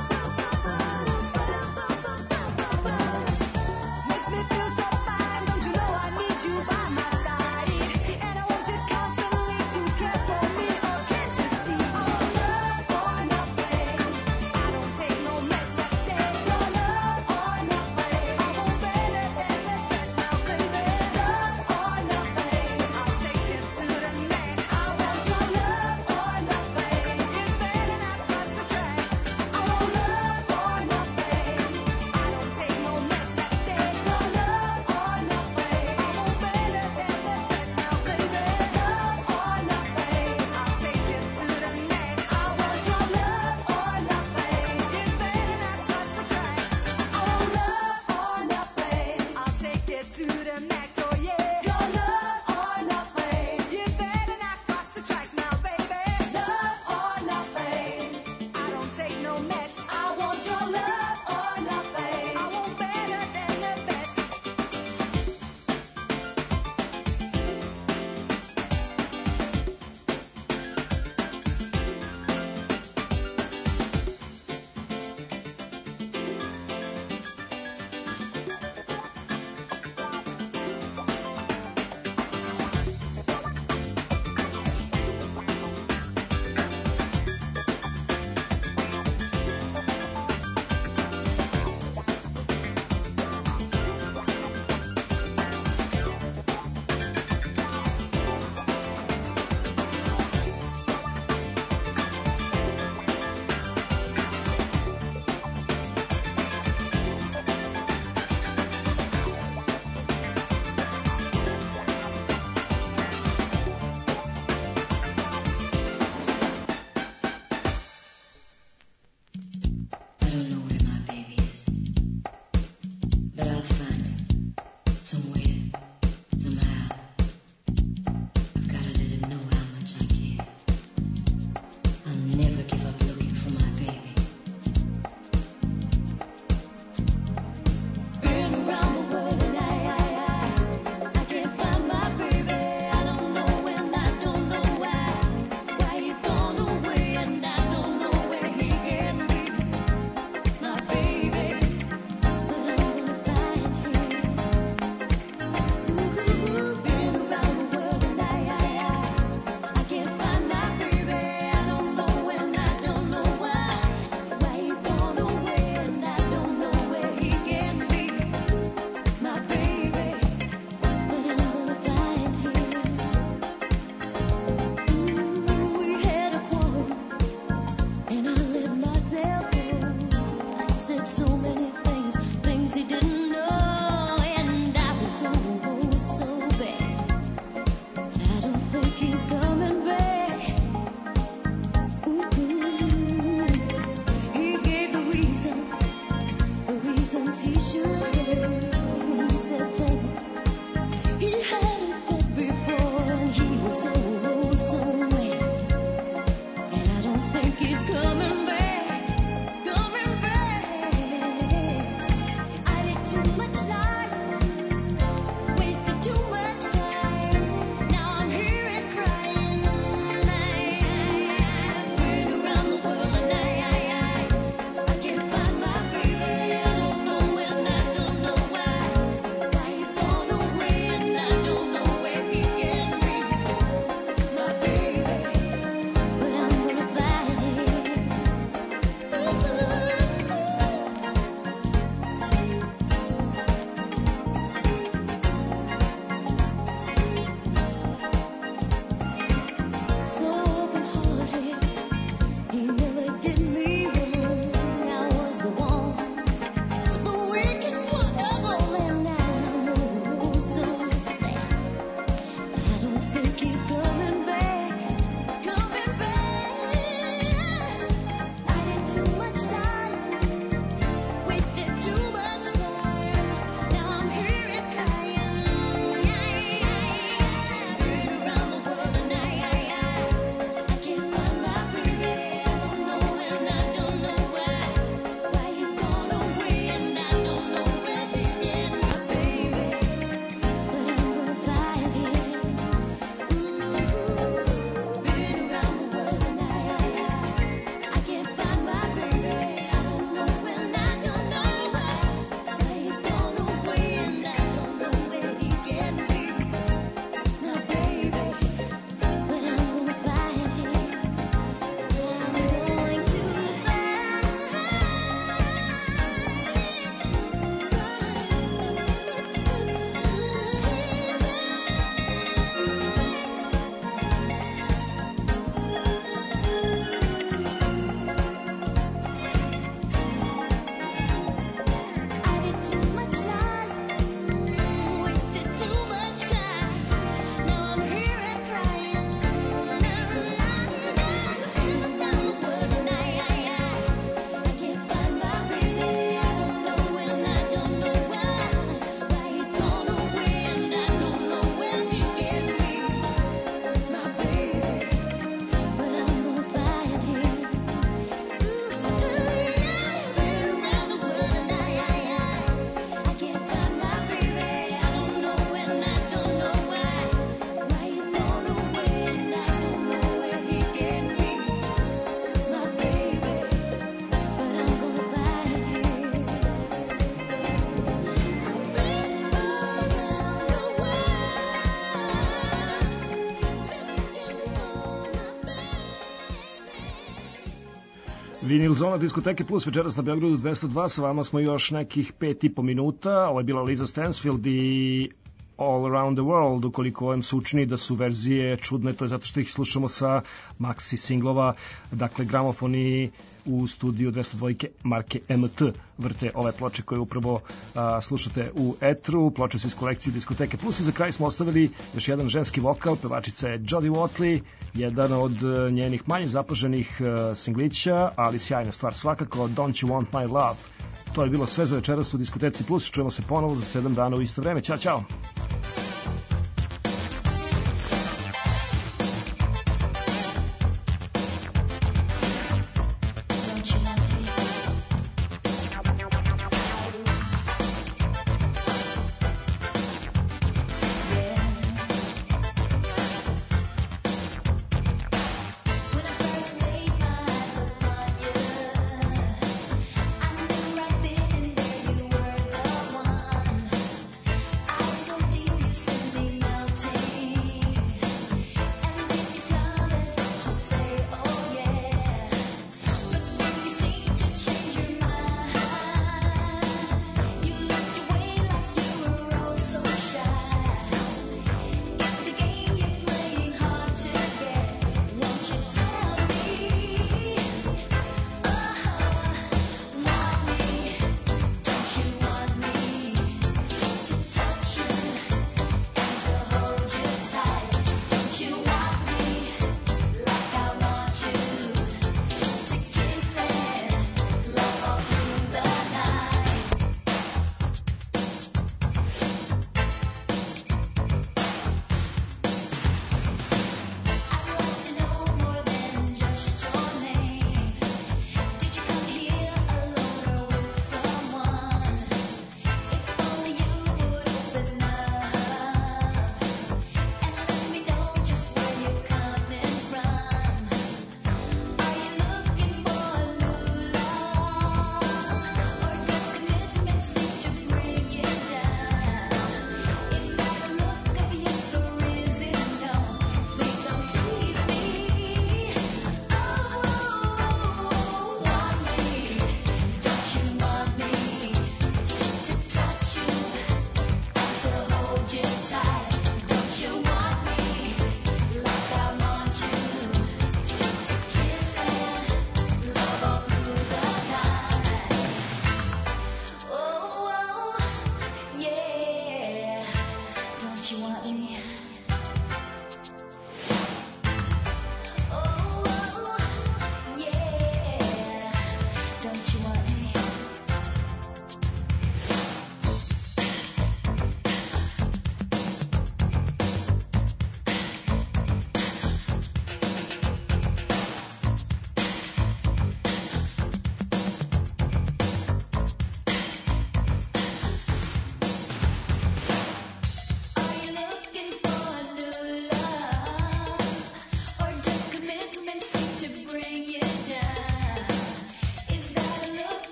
Makes me feel so fine, don't you Vinil Zona diskoteke Plus večeras na Beogradu dvesta dva, sa vama smo još nekih pet i po minuta. Ovo je bila Lisa Stansfield i All Around the World, ukoliko vam se učini da su verzije čudne, to je zato što ih slušamo sa maxi singlova, dakle gramofoni u studiju dvesta dva marke M T vrte ove ploče koje upravo a, slušate u etru, ploče su iz kolekcije diskoteke Plus i za kraj smo ostavili još jedan ženski vokal, pevačica je Jodie Watley, jedan od njenih manje zapaženih a, singlića, ali sjajna stvar svakako, Don't You Want My Love. To je bilo sve za večeras u diskoteci Plus, čujemo se ponovo za sedam dana u isto vreme, ćao, ćao!